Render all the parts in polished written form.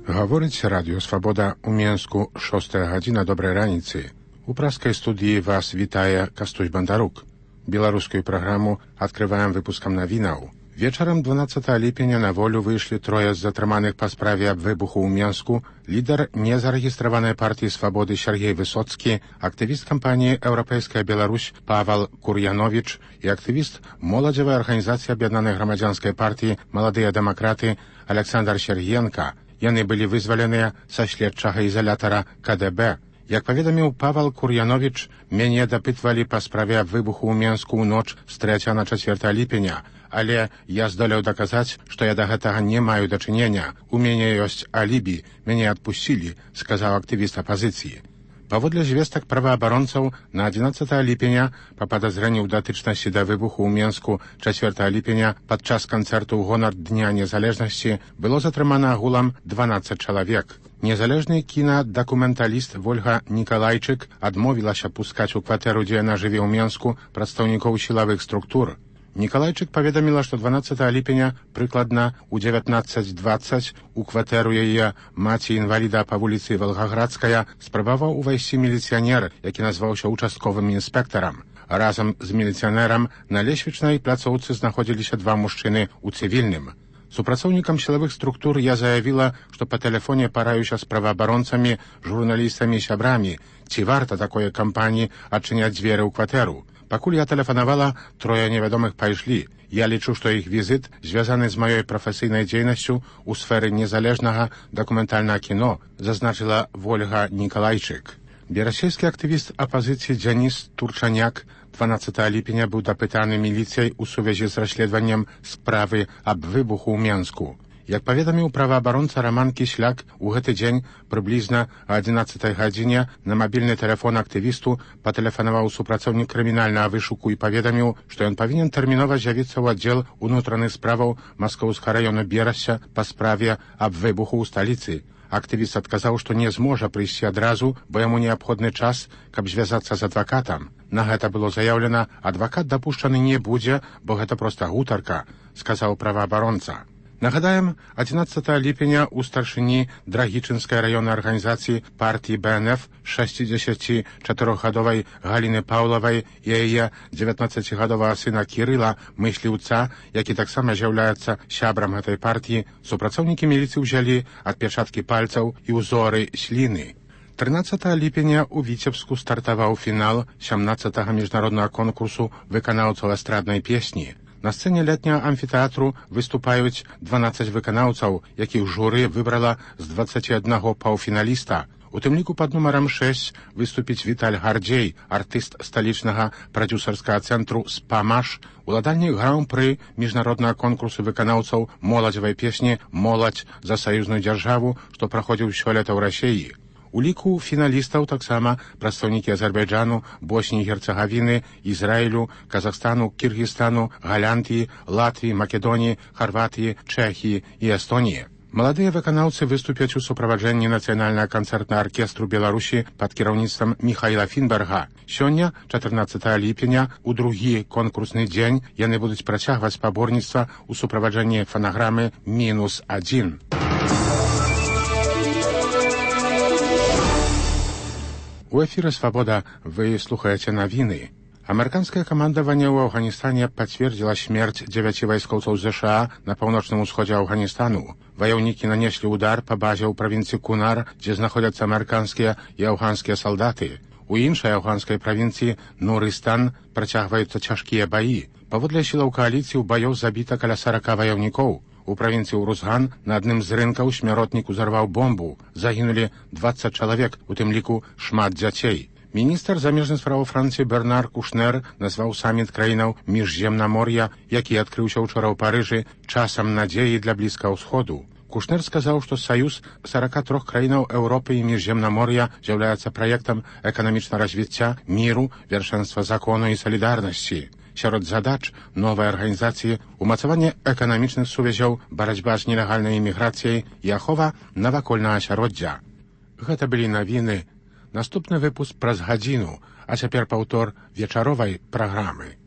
Гаворыць Радыё Свабода ў Менску, 6 гадзіна, добрай раніцы. У праскай студыі вас вітае Кастусь Бандарук. Беларускую праграму адкрываем выпускам навінаў. Вечарам 12 ліпеня на волю выйшлі трое з затрыманых па справе аб выбуху ў Менску, лідар незарэгістраванай партыі Свабоды Сергей Высоцкі, актывіст кампаніі «Еўрапейская Беларусь» Павал Кур'яновіч і актывіст моладзевай арганізацыі аб'яднанай грамадзянскай партыі «Маладыя дэмакраты» Александр Сергенка. Яны былі вызваленыя са следчага ізалятара КДБ. Як паведаміў Павал Кур'яновіч, мяне дапытвалі па справе аб выбуху ў Менску ў ноч з 3 на 4 ліпеня, але я здолеў даказаць, што я да гэтага не маю дачынення. У мяне ёсць алібі, мяне адпусцілі, сказаў актывіст апазіцыі. Паводле звестак праваабаронцаў, на 11 ліпеня па падазрэнні ў датычнасці да выбуху ў Менску 4 ліпеня падчас канцэрту ў гонар Дня Незалежнасці было затрымана агулам 12 чалавек. Незалежны кінадакументаліст Вольга Нікалайчык адмовілася пускаць у кватэру, дзе яна жыве ў Менску, прадстаўнікоў сілавых структур. Нікалайчык паведаміла, што 12 ліпеня прыкладна ў 19:20 у кватэру яе маці-інваліда па вуліцы Валгаградская спрабаваў увайсці міліцыянер, які назваўся участковым інспектарам. Разам з міліцыянерам на лесвічнай пляцоўцы знаходзіліся два мужчыны ў цывільным. Супрацоўнікам сілавых структур я заявіла, што па тэлефоне параюся з праваабаронцамі, журналістамі і сябрамі, ці варта такой кампаніі адчыняць дзверы ў кватэру. Пакуль я тэлефанавала, трое невядомых пайшлі. Я лічу, што іх візіт звязаны з маёй прафесійнай дзейнасцю ў сферы незалежнага дакументальнага кіно, зазначыла Вольга Нікалайчык. Беларускі актывіст апазіцыі Дзяніс Турчаняк 12 ліпеня быў дапытаны міліцыяй у сувязі з расследаваннем справы аб выбуху ў Менску. Як паведаміў праваабаронца Раман Кісляк, у гэты дзень прыблізна о 11 гадзіне на мабільны тэлефон актывісту патэлефанаваў супрацоўнік крымінальнага вышуку і паведаміў, што ён павінен тэрмінова з'явіцца ў аддзел унутраных справаў Маскоўскага раёна Берасця па справе аб выбуху ў сталіцы. Актывіст адказаў, што не зможа прыйсці адразу, бо яму неабходны час, каб звязацца з адвакатам. На гэта было заяўлена, адвакат дапушчаны не будзе, бо гэта проста гутарка, сказаў праваабаронца. Нагадаем, 11 ліпеня ў старшыні Драгічынскай раённай арганізацыі партыі БНФ 64-гадовай Галіны Паўлавай і яе 19-гадовага сына Кірыла, мысліўца, які таксама з'яўляецца сябрам гэтай партыі, супрацоўнікі міліцыі ўзялі адпечаткі пальцаў і ўзоры сліны. 13 ліпеня ў Віцебску стартаваў фінал 17-го міжнароднага конкурсу выканаўцаў эстраднай песні. На сцэне летняга амфітэатру выступаюць 12 выканаўцаў, якіх журы выбрала з 21 паўфіналіста. У тым ліку пад нумарам 6 выступіць Віталь Гардзей, артыст сталічнага прадзюсарскага цэнтру «Спамаш», уладальнік гран-пры міжнароднага конкурсу выканаўцаў моладзевай песні «Моладзь за саюзную дзяржаву», што праходзіў сёлета ў Расіі. У ліку фіналістаў таксама прадстаўнікі Азербайджану, Босніі і Герцагавіны, Ізраілю, Казахстану, Кіргізстану, Галандыі, Латвіі, Македоніі, Харватыі, Чэхіі і Эстоніі. Маладыя выканаўцы выступяць у суправаджэнні нацыянальнага канцэртнага аркестру Беларусі пад кіраўніцтвам Міхаіла Фінберга. Сёння, 14 ліпеня, у другі конкурсны дзень яны будуць працягваць спаборніцтва ў суправаджэнні фанаграмы «-1». У эфіры «Свабода» вы слухаеце навіны. Амерыканскае камандаванне ў Афганістане пацвердзіла смерць 9 вайскоўцаў ЗША на паўночным усходзе Афганістану. Ваяўнікі нанеслі ўдар па базе ў правінцыі Кунар, дзе знаходзяцца амерыканскія і афганскія салдаты. У іншай афганскай правінцыі Нурыстан працягваюцца цяжкія баі. Паводле сілаў кааліцыі ў баёў забіта каля 40 ваяўнікоў. У правінцыі Урузган на адным з рынкаў смяротнік узарваў бомбу. Загінулі 20 чалавек, у тым ліку шмат дзяцей. Міністр замежных спраў Францыі Бернар Кушнер назваў саміт краінаў Міжземнамор'я, які адкрыўся ўчора ў Парыжы, часам надзеі для Блізкага ўсходу. Кушнер сказаў, што саюз 43 краінаў Еўропы і Міжземнамор'я з'яўляецца праектам эканамічнага развіцця, міру, вершэнства закону і салідарнасці. Сярод задач новай арганізацыі умацаванне эканамічных сувязяў, барацьба з нелегальнай іміграцыяй і ахова навакольнага асяроддзя. Гэта былі навіны. Наступны выпуск праз гадзіну, а цяпер паўтор вечаровай праграмы.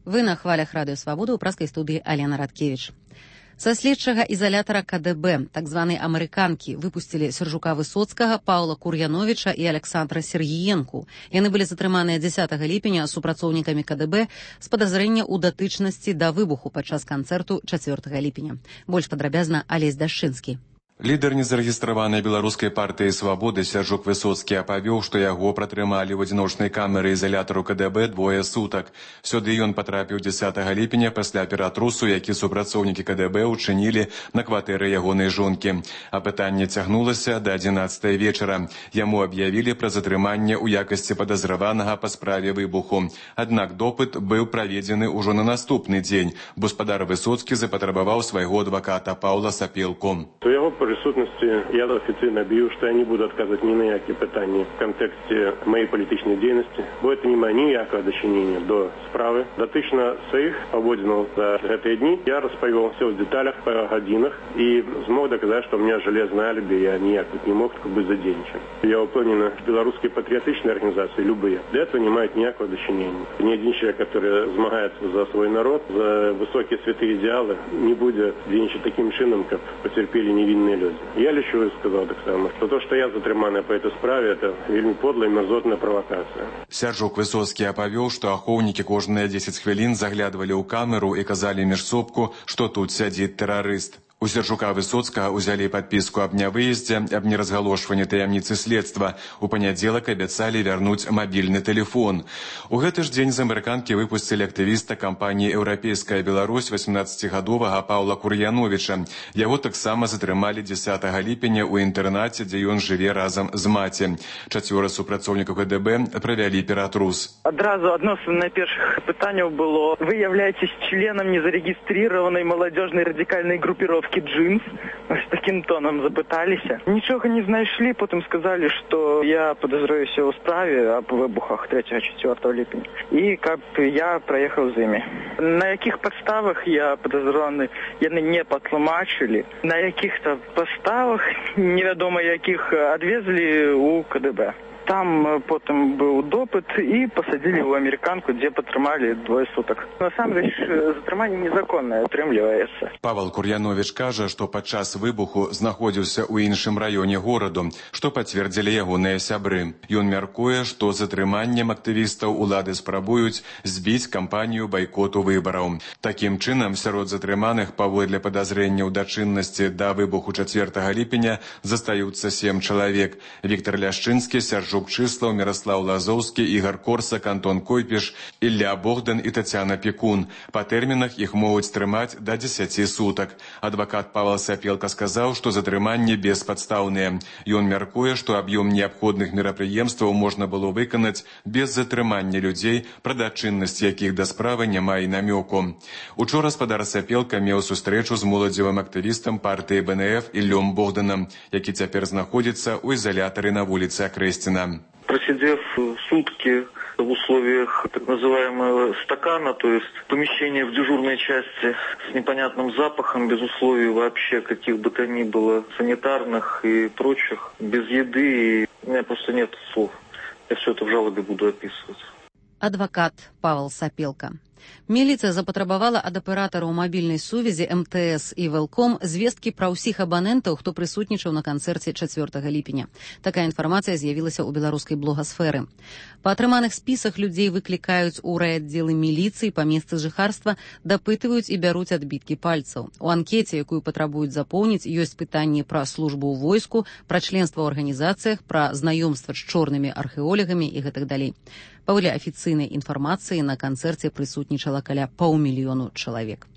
Вы на хвалях Радыё Свабода ў праскай студыі Алена Радкевіч. Са следчага ізалятара КДБ, так званай амерыканкі, выпусцілі Сяржука Высоцкага, Паўла Кур'яновіча і Александра Сергіенку. Яны былі затрыманыя 10 ліпеня супрацоўнікамі КДБ з падазрэння ў датычнасці да выбуху падчас канцэрту 4 ліпеня. Больш падрабязна Алесь Дашчынскі. Лідар незарэгістраванай беларускай партыі «Свабоды» Сяржук Высоцкі апавёў, што яго пратрымалі ў адзіночнай камеры ізалятару КДБ 2 сутак. Сюды ён патрапіў 10 ліпеня пасля ператрусу, які супрацоўнікі КДБ учынілі на кватэры ягонай жонкі. Апытанне цягнулася да 11 вечара. Яму аб'явілі пра затрыманне ў якасці падазраванага па справе выбуху. Аднак допыт быў праведзены ўжо на наступны дзень. Гаспадар Высоцкі запатрабаваў свайго адваката Паўла Сапелку. Присутності я офіційно об'явив, що я не буду відказувати ні на які питання в контексті моєї політичної діяльності, бо це не має ніякого дочинення до справи. Дотично своїх поводів за ці дні я розповів все в деталях, по годинах і змог доказати, що у мене железне алібі, я ніяк тут не мог бути задейничен. Я впевнений, що білоруські патріотичні організації, любые, до этого не мають ніякого дочинення. Ні один человек, який змагається за свій народ, за високі святі ідеали, не буде діяти таким чином, як потерпіли невинні люди. Я лічу і сказав так само, що то, що я затриманий по цій справі, це вельми подла і мерзотна провокація. Сяржук Высоцкі апавёў, што ахоўнікі кожныя 10 хвілін заглядвалі ў камеру і казалі міжсобку, што тут сядзіць тэрарыст. У Сяржука Высоцкага ўзялі падпіску аб нявыездзе, аб неразгалошванні таямніцы следства. У панядзелак абяцалі вярнуць мабільны тэлефон. У гэты ж дзень з амерыканкі выпусцілі актывіста кампаніі «Еўрапейская Беларусь» 18гадовага Паўла Кур'яновіча. Яго таксама затрымалі 10 ліпеня ў інтэрнаце, дзе ён жыве разам з маці. 4 супрацоўнікаў КДБ правялі ператрус. Адразу адно з найпершых пытанняў было: вы являетесь членом незарегистрированной молодежной радикальной группировки «Джинс». С таким тоном запыталися. Ничего не знайшли, потом сказали, что я подозреваюся у справе об выбухах 3-4 липня. И как я проехал з ними. На яких подставах я подозреваний, яны не потлумачили. На яких-то подставах, невідомо яких, отвезли у КДБ. Там потім був допит і посадили в американку, де потримали 2 суток. Насамрэч, затрыманне незаконне атрымліваецца. Павел Кур'яновіч кажа, што падчас выбуху знаходзіўся ў іншым раёне гораду, што пацвердзілі ягоныя сябры. Ён мяркуе, што затрыманнем актывістаў улады спрабуюць збіць кампанію байкоту выбараў. Такім чынам, сярод затрыманых паводле падазрэнняў дачыннасці да выбуху 4 ліпеня застаюцца 7 чалавек. Віктор Ляшчынскі, Сяржук Чыслаў, Міраслаў Лазоўскі, Ігар Корсак, Антон Койпіш, Ілля Богдан і Тацяна Пекун. Па тэрмінах іх могуць трымаць да 10 сутак. Адвакат Павел Сапелка сказаў, што затрыманні беспадстаўныя. Ён мяркуе, што аб'ём неабходных мерапрыемстваў можна было выканаць без затрымання людзей, пра дачыннасць якіх да справы няма і намёку. Учора спадар Сапелка меў сустрэчу з моладзевым актывістам партыі БНФ Іллём Богданам, які цяпер знаходзіцца ў ізалятары на вуліцы Акрэсціна. Просидев сутки в условиях так называемого стакана, то есть помещения в дежурной части с непонятным запахом, без условий вообще каких бы то ни было санитарных и прочих, без еды, и у меня просто нет слов. Я все это в жалобе буду описывать. Адвокат Павел Сапелка. Міліцыя запатрабавала ад аператараў мабільнай сувязі МТС і Велком звесткі пра ўсіх абанентаў, хто прысутнічаў на канцэрце 4 ліпеня. Такая інфармацыя з'явілася ў беларускай блогасферы. Па атрыманых спісах людзей выклікаюць у райаддзелы міліцыі па месцы жыхарства, дапытваюць і бяруць адбіткі пальцаў. У анкеце, якую патрабуюць запоўніць, ёсць пытанні пра службу ў войску, пра членства ў арганізацыях, пра знаёмства з чорнымі археолагамі і гэтак далей. Паводле афіцыйнай інфармацыі, на канцэрце прысутнічала каля 500 000 чалавек.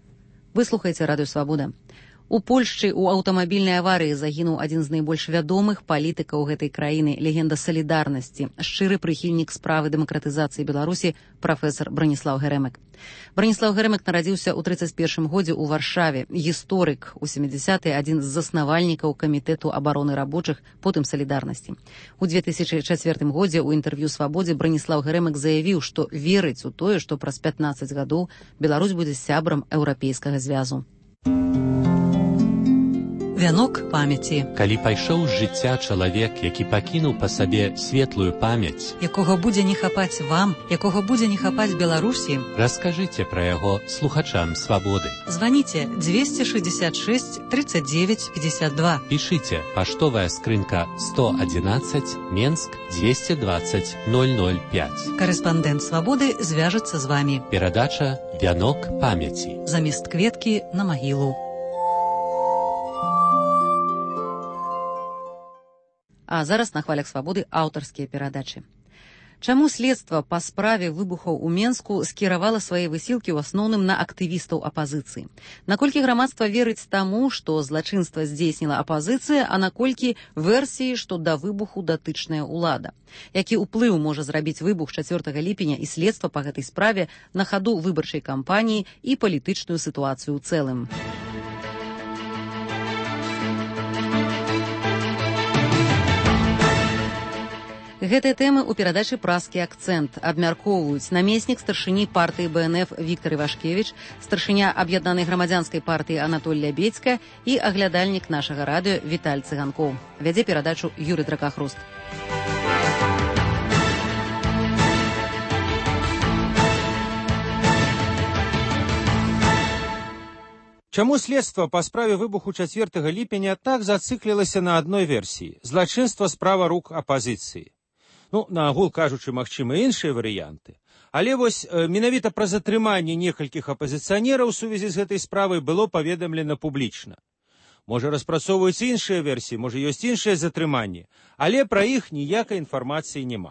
Вы слухаеце Радыё Свабода. У Польшчы ў аўтамабільнай аварыі загінуў адзін з найбольш вядомых палітыкаў гэтай краіны, легенда салідарнасці, шчыры прыхільнік справы дэмакратызацыі Беларусі, прафесар Браніслаў Геремек. Браніслаў Геремек нарадзіўся ў 31 годзе ў Варшаве, гісторык, у 70-е адзін з заснавальнікаў камітэту абароны рабочых, потым салідарнасці. У 2004 годзе ў інтэрв'ю «Свабодзе» Браніслаў Геремек заявіў, што верыць у тое, што праз 15 гадоў Беларусь будзе сябрам еўрапейскага звязу. Вянок памяці. Калі пайшоў з жыцця чалавек, які пакінуў па сабе светлую памяць, Якога будзе не хапаць вам, якога будзе не хапаць Беларусі, раскажыце пра яго слухачам свабоды. званіце 266 39 52. Пішыце паштовая скрынка 111 Менск 220 005. Карэспандэнт свабоды звяжацца з вамі. Перадача «Вянок памяці». Замест кветкі на магілу. А зараз на хвалях свабоды аўтарскія перадачы. Чаму следства па справе выбухаў у Менску скіравала свае высілкі ў асноўным на актывістаў апазіцыі? Наколькі грамадства верыць таму, што злачынства здзейсніла апазіцыя, а наколькі версіі, што да выбуху датычная ўлада? Які ўплыў можа зрабіць выбух 4 ліпеня і следства па гэтай справе на хаду выбарчай кампаніі і палітычную сітуацыю ў цэлым? Гэтыя тэмы ў перадачы «Празкі акцэнт» абмяркоўваюць намеснік старшыні партыі БНФ Віктар Івашкевіч, старшыня аб'яднанай грамадзянскай партыі Анатоль Лябедзька і аглядальнік нашага радыё Віталь Цыганкоў. Вядзе перадачу Юрый Дракахруст. Чаму следства па справе выбуху 4 ліпеня так зацыклілася на адной версіі? Злачынства справа рук апазіцыі. На агул кажучы, магчыма іншыя варыянты. Але вось менавіта пра затрыманне некалькіх апазіцыянераў у сувязі з гэтай справай было паведамлена публічна. Можа, распрацоўваюцца іншыя версіі, можа, ёсць іншае затрыманне, але пра іх ніякай інфармацыі няма.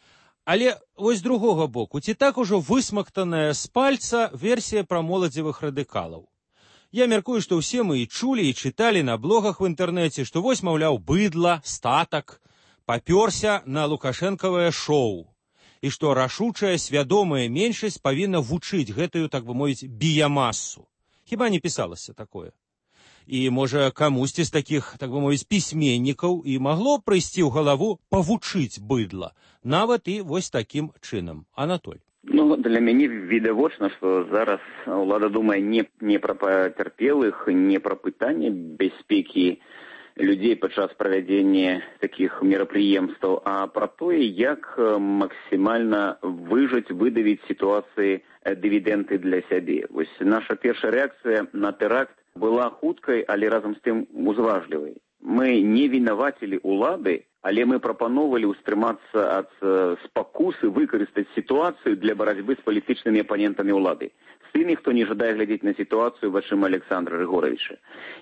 Але вось з другога боку, ці так ужо высмактаная з пальца версія пра моладзевых радыкалаў? Я мяркую, што ўсе мы і чулі, і чыталі на блогах в інтэрнэце, што вось, маўляў, быдла, статак, папёрся на лукашэнкавае шоу, і што рашучая, свядомая меншасць павінна вучыць гэтую, так бы мовіць, біямасу. Хіба не пісалася такое? І, можа, камусьці з такіх, так бы мовіць, пісьменнікаў і магло прыйсці ў галаву павучыць быдла, нават і вось такім чынам. Анатоль. Для мяне відавочна, што зараз ўлада думае не пра пацярпелых, не пра пытанне бяспекі людзей падчас правядзення такіх мерапрыемстваў, а пра тое, як максімальна выжыць, выдавіць сітуацыі дывідэнды для сябе. Вось наша першая рэакцыя на тэракт была хуткай, але разам з тым узважлівай. Мы не вінавацілі ўлады, але мы прапановвалі ўстрымацца ад спакусы выкарыстаць сітуацыю для барацьбы з палітычнымі апанентамі ўлады. З тымі, хто не жадае глядзець на сітуацыю вачыма Александра Григоровича.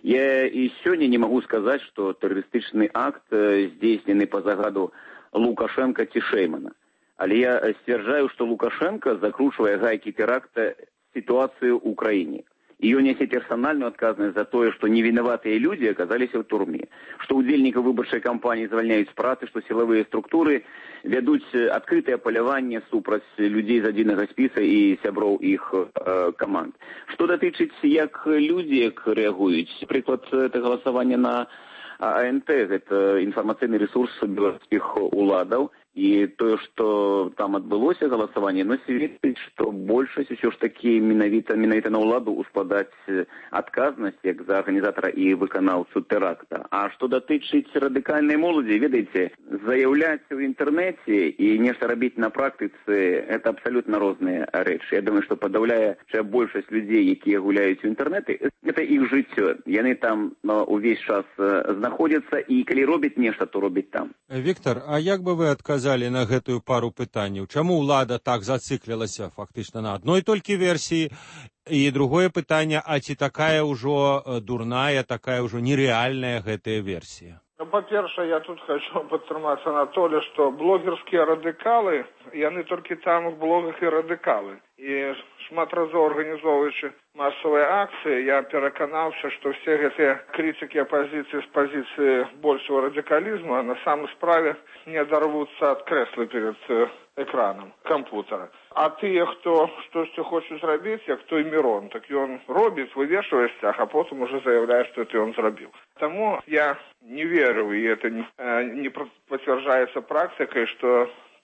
Я і сёння не магу сказаць, што тэрарыстычны акт здзейснены па загаду Лукашенка ці Шеймана. Але я сцвярджаю, што Лукашенко закручвае гайкі тэракта сітуацыю ў краіне. І ён нясе персанальную адказнасць за тое, што невінаватыя людзі аказаліся ў турме, што ўдзельнікаў выбарчай кампаніі звальняюць з працы, што сілавыя структуры вядуць адкрытае паляванне супраць людзей з адзінага спіса і сяброў іх каманд. Што датычыць, як людзі рэагуюць, прыклад, это галасаванне на АНТ, гэта інфармацыйны ресурс беларускіх уладаў, і тое, што там адбылося галасаванне, сведчыць, што большасць усё ж такі менавіта на ўладу ускладаць адказнасць як за арганізатара і выканаўцу тэракта. А што датычыць радыкальнай моладзі, ведаеце, заяўляць у інтэрнэце і нешта рабіць на практыцы, гэта абсалютна розныя рэчы. Я думаю, што падаўляючая большасць людзей, якія гуляюць у інтэрнэты, гэта іх жыццё. Яны там увесь час знаходзяцца, і калі робяць нешта, то робяць там. Віктор, а як бы вы адказалі на гэтую пару пытанняў? Чаму ўлада так зациклілася фактычна на адной толькі версіі? І другое пытанне, а ці такая ўжо дурная, такая ўжо нереальная гэтая версія? Па-першае, я тут хочу падтрымаць Анатолія, што блогерскія радыкалы, яны толькі там у блогах і радыкалы. І шмат разоў арганізоўваючы масавыя акцыі, я пераканаўся, што все гэтыя крытыкі апазіцыі з пазіцыі большого радыкалізму на самой справе не адарвуцца ад крэсла перед экранам кампутера. А тыя, хто штосьці хочуць зрабіць, як той Мірон, так ён робіць, вывешвае сцяг, а потым уже заяўляе, што это ён зрабіў. Таму я не верю, і это не пацвярджаецца практыкай, што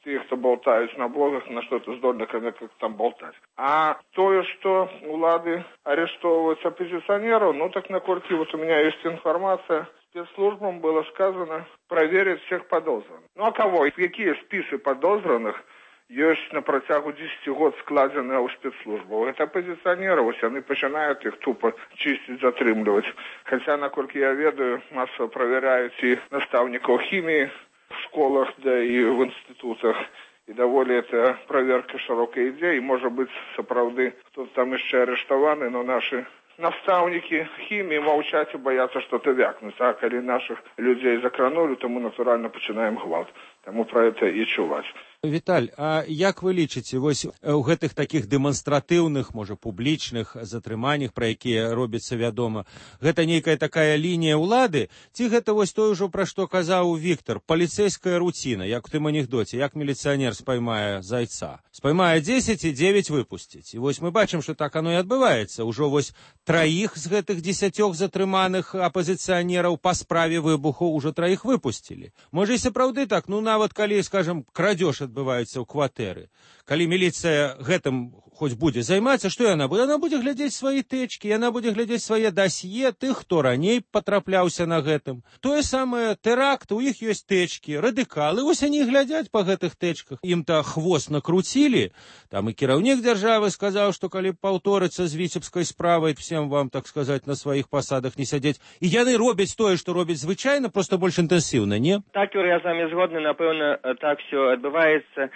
тых, хто болтаюць на блогах, на што-то здольны, как там болтаць. А тое, што улады арыштоўваюць апозіцыянераў, ну так наколькі вот у меня есть информация, спецслужбам было сказано проверить всех подозренных. Ну а кого? Какие списы подозренных ёсць на працягу 10 год складзеныя ў спецслужбах? Это апозіцыянеры, вось яны пачынаюць іх тупо чысціць, затрымліваць. Хаця, наколькі я ведаю, масово проверяюць і настаўнікаў хіміі в школах, да і в інстытутах. І даволі это проверка шырокая ідзе, і можа быць сапраўды хто там яшчэ арыштаваны, но нашы настаўнікі хіміі маўчаць і баяцца што-то вякнуць. А калі нашых людзей закранули, то мы натуральна пачынаем гвалт. Таму пра гэта і чуваць. Віталь, а як вы лічыце, вось у гэтых такіх дэманстратыўных, можа, публічных затрыманнях, пра якія робіцца вядома, гэта нейкая такая лінія ўлады, ці гэта вось тое ўжо, пра што казаў Віктор, паліцэйская руціна, як у тым анекдоце, як міліцыянер спаймае зайца. Спаймае 10 і 9 выпусціць. І вось мы бачым, што так оно і адбываецца. Ужо вось 3 з гэтых 10 затрыманых апозіцыянераў па справе выбуху ўжо 3 выпусцілі. Можа, і сапраўды так, ну нават калі, скажам, крадзеж адбываецца ў кватэры. Калі міліцыя гэтым хоць будзе займацца, што яна будзе? Яна будзе глядзець свае тэчкі, яна будзе глядзець свае дасье тых, хто раней патрапляўся на гэтым. Тое самае тэракт, у іх ёсць тэчкі, радыкалы, вось они глядзяць па гэтых тэчках. Ім-то хвост накруцілі, там і кіраўнік дзяржавы сказаў, што калі паўторыцца з віцебскай справай, всем вам, так сказаць, на сваіх пасадах не сядзець. І яны робяць тое, што робяць звычайна, просто больш інтэнсіўна, не? Так, Юрий, я з вами згодны, напэўна, так все адбываецца,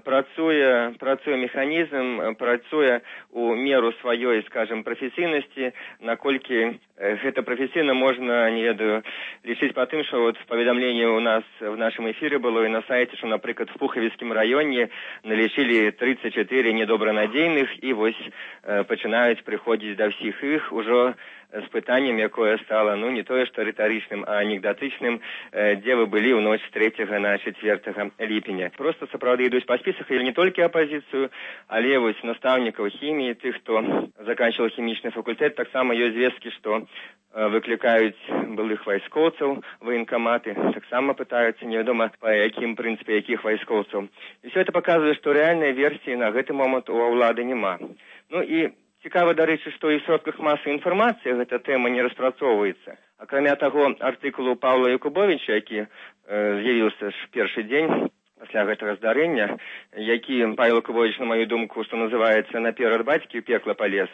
працуе механізм, працуе у меру сваёй, скажем, прафесійнасці, наколькі гэта прафесійна можна, не ведаю, лічыць па тым, што вот паведамленне у нас в нашым эфіры было і на сайце, што, напрыклад, в Пухавіцкім раёне налічылі 34 недобранадзейных і вось пачынаюць прыходзіць да ўсіх іх ужо з пытаннем, якое стало, ну, не тое, што рытарычным, а анекдатычным, дзе вы былі ў ноч з 3 на 4 ліпеня. Просто сапраўды ідуць па спісах, і не толькі апазіцыю, але вось настаўнікаў хіміі, тых, хто заканчивал хімічны факультэт, таксама ёсць звесткі, што выклікаюць былых вайскоўцаў, военкаматы, таксама пытаюцца, невядома, па якім прынцыпе якіх вайскоўцаў. І все это показывае, што рэальнай версіі на гэты момант у ўлады няма. Ну і цікава, дарэчы, што і в сродках масавай інфармацыі гэта тэма не распрацоўваецца. Акрамя таго, артыкулу Павла Якубовича, які з'явіўся ж першы дзень пасля гэтага здарэння, які Павел Якубович, на мою думку, што называецца, наперад бацькі ў пекла палез.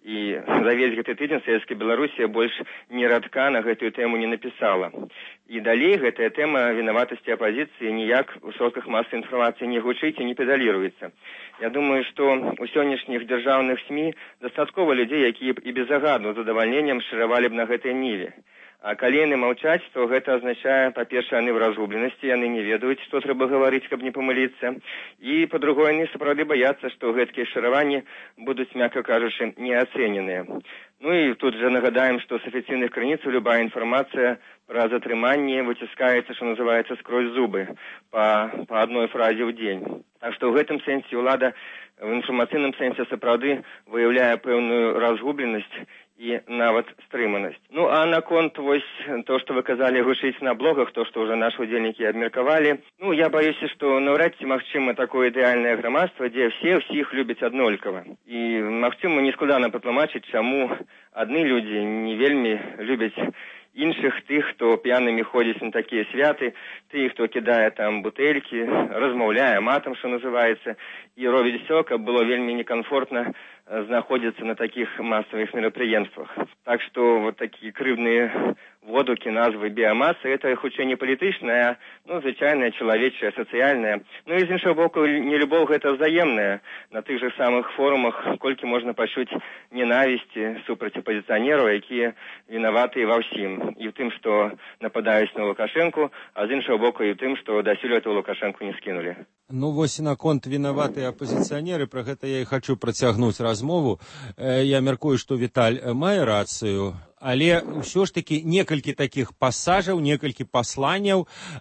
І за весь гэты тыдзень Савецкая Беларусія больш ні радка на гэтую тэму не напісала. І далей гэтая тэма вінаватасці апазіцыі ніяк у сродках масавай інфармацыі не гучыць і не педаліруецца. Я думаю, што у сённяшніх дзяржаўных СМІ дастаткова людзей, якія б і без загаду з задавальненнем шыравалі б на гэтай ніве. А калі яны маўчаць, то гэта азначае, па-першае, яны ў разгубленасці, яны не ведаюць, што трэба гаварыць, каб не памыліцца. І, па-другое, яны сапраўды баяцца, што гэткія шыраванні будуць, мякка кажучы, неацэненыя. Ну і тут же нагадаем, што з афіцыйных крыніцаў любая інфармацыя пра затрыманне выціскаецца, што называецца, скрозь зубы, па адной фразе ў дзень. Так што ў гэтым сэнсе ўлада в інфармацыйным сэнсе сапраўды выяўляе пэўную разгубленасць і нават стрыманасць. Ну, а наконт вось то, што вы казалі, гучыць на блогах, то, што ўжо нашы удзельнікі абмеркавалі, ну, я баюся, што наўрад ці магчыма такое ідэальнае грамадства, дзе ўсіх любяць аднолькава. І магчыма нескладана патлумачыць, чаму адны людзі не вельмі любяць іншых, тых, хто п'янымі ходзіць на такія святы, тых, хто кідае там бутэлькі, размаўляе матам, што называецца, і робіць все, каб было вельмі некамфортна знаходзіцца на такіх масавых мерапрыемствах. Так што вот такія крыўдныя водукі, назвы біямасы, это хутчэй не палітычная, ну, звычайная, чалавечая, сацыяльная. Ну і з іншага боку, нелюбоў гэта взаемная. На тых жа самых форумах колькі можна пачуць ненавісці супраць апазіцыянераў, якія вінаватыя ва ўсім. І ў тым, што нападаюць на Лукашэнку, а з іншага боку і ў тым, што дасюль эту Лукашэнку не скінулі. Ну, вось наконт вінаватыя апазіцыянеры, пра гэта я і хачу працягнуць размову. Я мяркую, што Віталь мае рацыю. але ўсё ж такі некалькі такіх пасажаў, некалькі пасланняў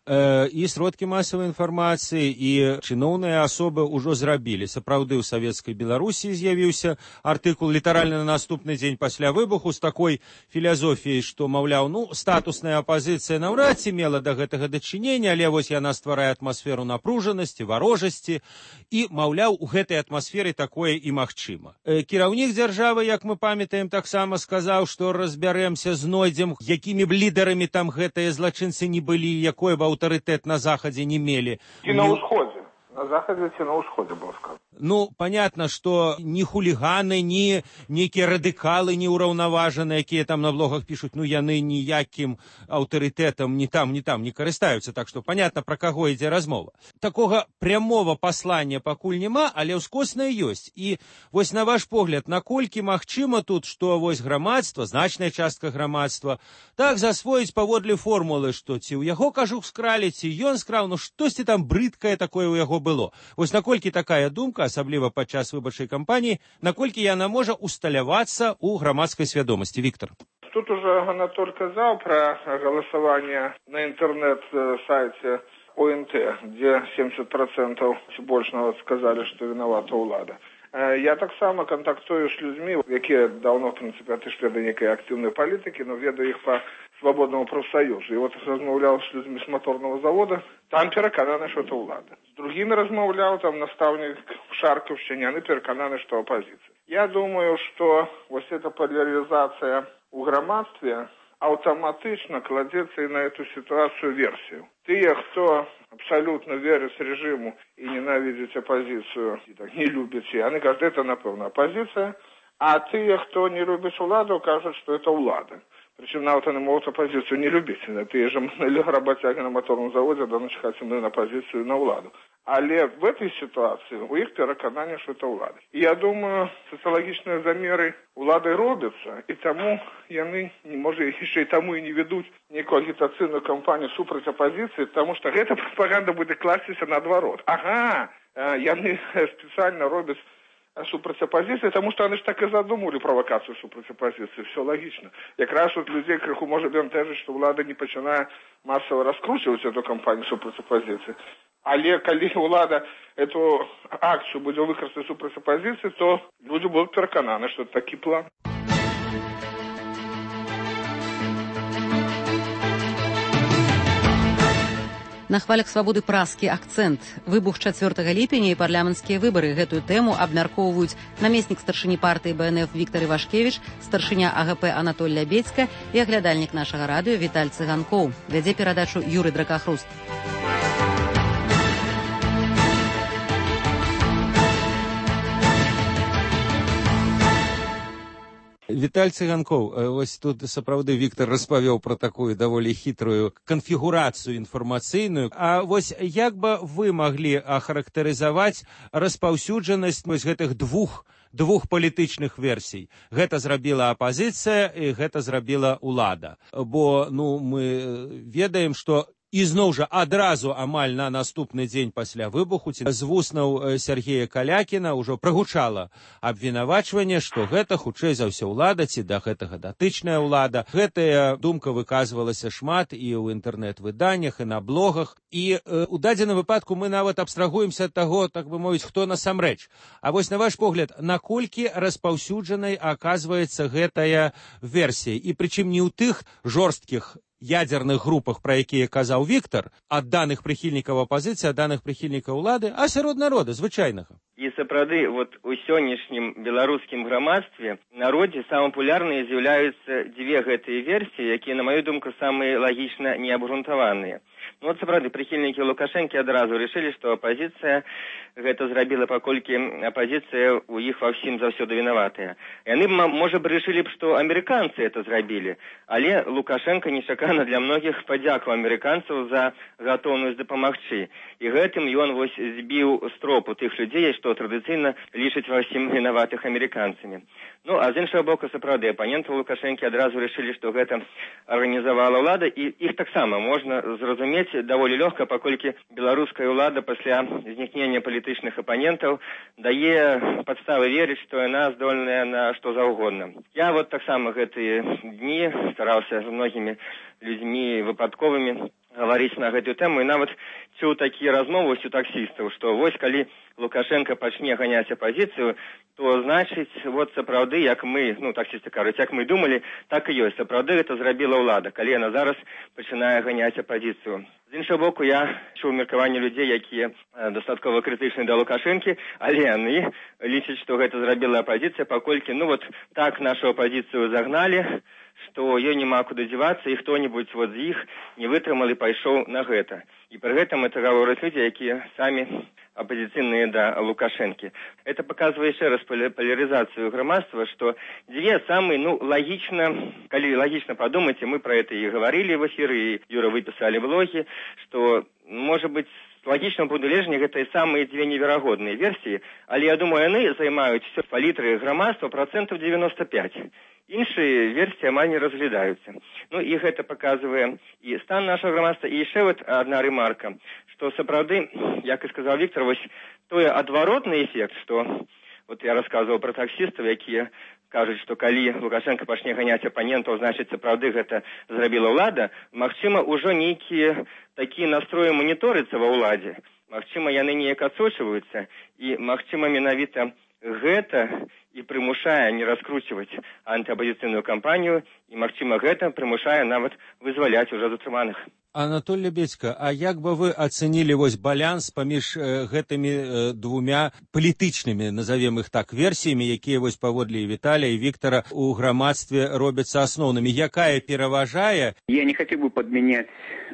і сродкі масавай інфармацыі, і чыноўныя асобы ўжо зрабілі. Сапраўды, ў савецкай Беларусі з'явіўся артыкул літаральна на наступны дзень пасля выбуху з такой філазофіяй, што, маўляў, статусная апазіцыя наўрад ці мела да гэтага дачынення, але вось яна стварае атмасферу напружанасці, варожасці, і, маўляў, у гэтай атмасферы такое і магчыма. Кіраўнік дзяржавы, як мы памятаем, таксама сказаў, што разбярэмся, знойдзем, якімі б лідарамі там гэтыя злачынцы не былі, якой бы аўтарытэт на Захадзе не мелі. І на ўсходзе. На Захадзе ці на ўсходзе было сказано. Понятно, што ні хуліганы, ні нейкія радыкалы неўраўнаважаныя, якія там на блогах пішуць, яны ніякім аўтарытэтам ні там не карыстаюцца, так што понятно, пра каго ідзе размова. Такога прямого паслання пакуль няма, але ўскоснае ёсць. І вось на ваш погляд, наколькі магчыма тут, што вось грамадства, значная частка грамадства, так засвоіць паводле формулы, што ці ў яго кажух скралі, ці ён скраў, штосьці там брыдкае такое ў яго было. Вось наколькі такая думка, асабліва падчас выбарчай кампаніі, наколькі яна можа усталявацца ў грамадскай свядомасці? Віктор. Тут уже Анатоль казаў пра галасаванне на інтэрнэт-сайце ОНТ, дзе 70% ці больш нават сказалі, што вінавата ўлада. Я таксама кантактую з людзьмі, якія даўно, в прынцыпе, адышлі да нейкай актыўнай палітыкі, ведаю іх па свабоднаму прафсаюзу. І размаўляў з людзьмі з моторного завода, там перакананы, што это ўлада. З другімі размаўляў, там настаўнік Шаркаўшчыне, яны перакананы, што апазіцыя. Я думаю, што вось эта поляризация ў грамадстве аўтаматычна кладзецца і на эту сітуацыю версію. Тыя, хто абсолютно верыць режиму і ненавидзіць апозіцыю, і так не любіць, яны кажуць, это, напэўна, апозіцыя, а тыя, хто не любіць уладу, кажуць, што это ўлада. Причем нават они могут оппозицию не любить. Тыя же работяги на моторном заводе да начхаць на оппозицию и на ўладу. Але в этой ситуации у іх перакананне, что это ўлада. И я думаю, социологичные замеры улады робятся, и тому яны, может, еще и тому и не ведут некую агитационную кампанию супраць оппозиции, потому что эта пропаганда будет класціся наадварот. Ага, яны специально робят супраць апозіцыі, тому что они ж так и задумали провокацию супраць апозіцыі. Все логично. Якраз вот людей крыху может бентежить, что влада не пачинае массово раскручивать эту кампанию супраць апозіцыі. Але калі ўлада эту акцию будзе выкарыстаць супраць апозіцыі, то люди будут перакананы, что это такі план. На хвалях свабоды праскі акцэнт. Выбух 4 ліпеня і парламенцкія выбары. Гэтую тэму абмяркоўваюць намеснік старшыні партыі БНФ Віктор Івашкевіч, старшыня АГП Анатоль Лябедзька і аглядальнік нашага радыё Віталь Цыганкоў. Вядзе перадачу Юрый Дракахруст. Віталь Цыганкоў, вось тут сапраўды Віктор распавёў пра такую даволі хітрую канфігурацыю інфармацыйную. А вось як бы вы маглі ахарактарызаваць распаўсюджанасць вось гэтых двух палітычных версій? Гэта зрабіла апазіцыя і гэта зрабіла ўлада. Бо, мы ведаем, што ізноў жа адразу амаль на наступны дзень пасля выбуху з вуснаў Сергея Калякіна ўжо прагучала абвінавачванне, што гэта хутчэй за ўсё ўлада ці да гэтага датычная ўлада. Гэтая думка выказвалася шмат і ў інтэрнэт-выданнях, і на блогах. І у дадзеным выпадку мы нават абстрагуемся ад таго, так бы мовіць, хто насамрэч. А вось на ваш погляд, наколькі распаўсюджанай аказваецца гэтая версія? І прычым не ў тых жорсткіх ядерных групах, пра якія казаў Віктор, ад даных прыхільнікаў апазіцыі, ад даных прыхільнікаў улады, а сярод народа звычайнага. І сапраўды, у сённяшнім беларускім грамадстве народзе самым папулярныя з'яўляюцца дзве гэтыя версіі, якія, на маю думку, самыя лагічна неабгрунтаваныя. Сапраўды, прыхільнікі Лукашэнкі адразу рашылі, што апазіцыя гэта зрабіла, паколькі апазіцыя ў іх ва ўсім заўсёды вінаватая. Яны, можа б, рашылі б, што амерыканцы это зрабілі, але Лукашенко нечакана для многіх падзякаў амерыканцаў за гатоўнасць дапамагчы. І гэтым ён збіў з тропу тых людзей, што традыцыйна лічаць ва ўсім вінаватых амерыканцамі. А з іншага боку, сапраўды, апаненты Лукашэнкі адразу рашылі, што гэта арганізавала ўлада, і іх таксама можна зразумець даволі лёгка, паколькі беларуская ўлада пасля знікнення палітычнай палітычных апанентаў дае падставы верыць, што яна здольная на што заўгодна. Я вот таксама гэтыя дні стараўся з многімі людзьмі выпадковымі гаварыць на гэтую тэму, і нават чуў такія размовы у таксістаў, што вось калі Лукашенко пачне ганяць апазіцыю, то значыць, вот сапраўды, як мы, таксісты кажуць, як мы думалі, так і ёсць. Сапраўды гэта зрабіла ўлада, калі яна зараз пачынае ганяць апазіцыю. З іншага боку, я чуў меркаванне людзей, якія дастаткова крытычны да Лукашэнкі, але яны лічаць, што гэта зрабіла апазіцыя, паколькі, так нашу апазіцыю загналі, што ёй няма куды дзівацца, і хто-небудзь з іх не вытрымал і пайшоў на гэта. І пры гэтым это гавораць людзі, якія самі апозіцыйныя да Лукашэнкі. Это паказвае яшчэ раз полярызацыю грамадства, што дзве самыя, калі лагічна падумаць, мы пра гэта і гаварылі в эфіры, і Юра выпісалі блогі, што, можа быць, з лагічнага пункту гледжання гэта і самыя дзве неверагодныя версіі, але я думаю, яны займаюць палітры грамадства 95%. Іншыя версіі амаль не разглядаюцца. І гэта паказвае і стан нашага грамадства. І яшчэ адна рэмарка, што сапраўды, як і сказаў Віктор, вось той адваротны эфект, што я расказваў пра таксістаў, якія кажуць, што калі Лукашенко пачне ганяць апанентаў, значыць, сапраўды гэта зрабіла ўлада, магчыма, ужо нейкія такія настроі маніторыцца ва ўладзе. Магчыма, яны неяк адсочваюцца, і, магчыма, менавіта гэта і прымушае не раскручваць антыапазіцыйную кампанію, і, магчыма, гэта прымушае нават вызваляць ужо затрыманых. Анатолий Лебедько, а як бы вы ацэнілі баланс паміж гэтымі двумя палітычнымі, назовем іх так, версіямі, якія паводле Віталія і Віктора у грамадстве робяцца асноўнымі? Якая пераважае? Я не хотел бы подменять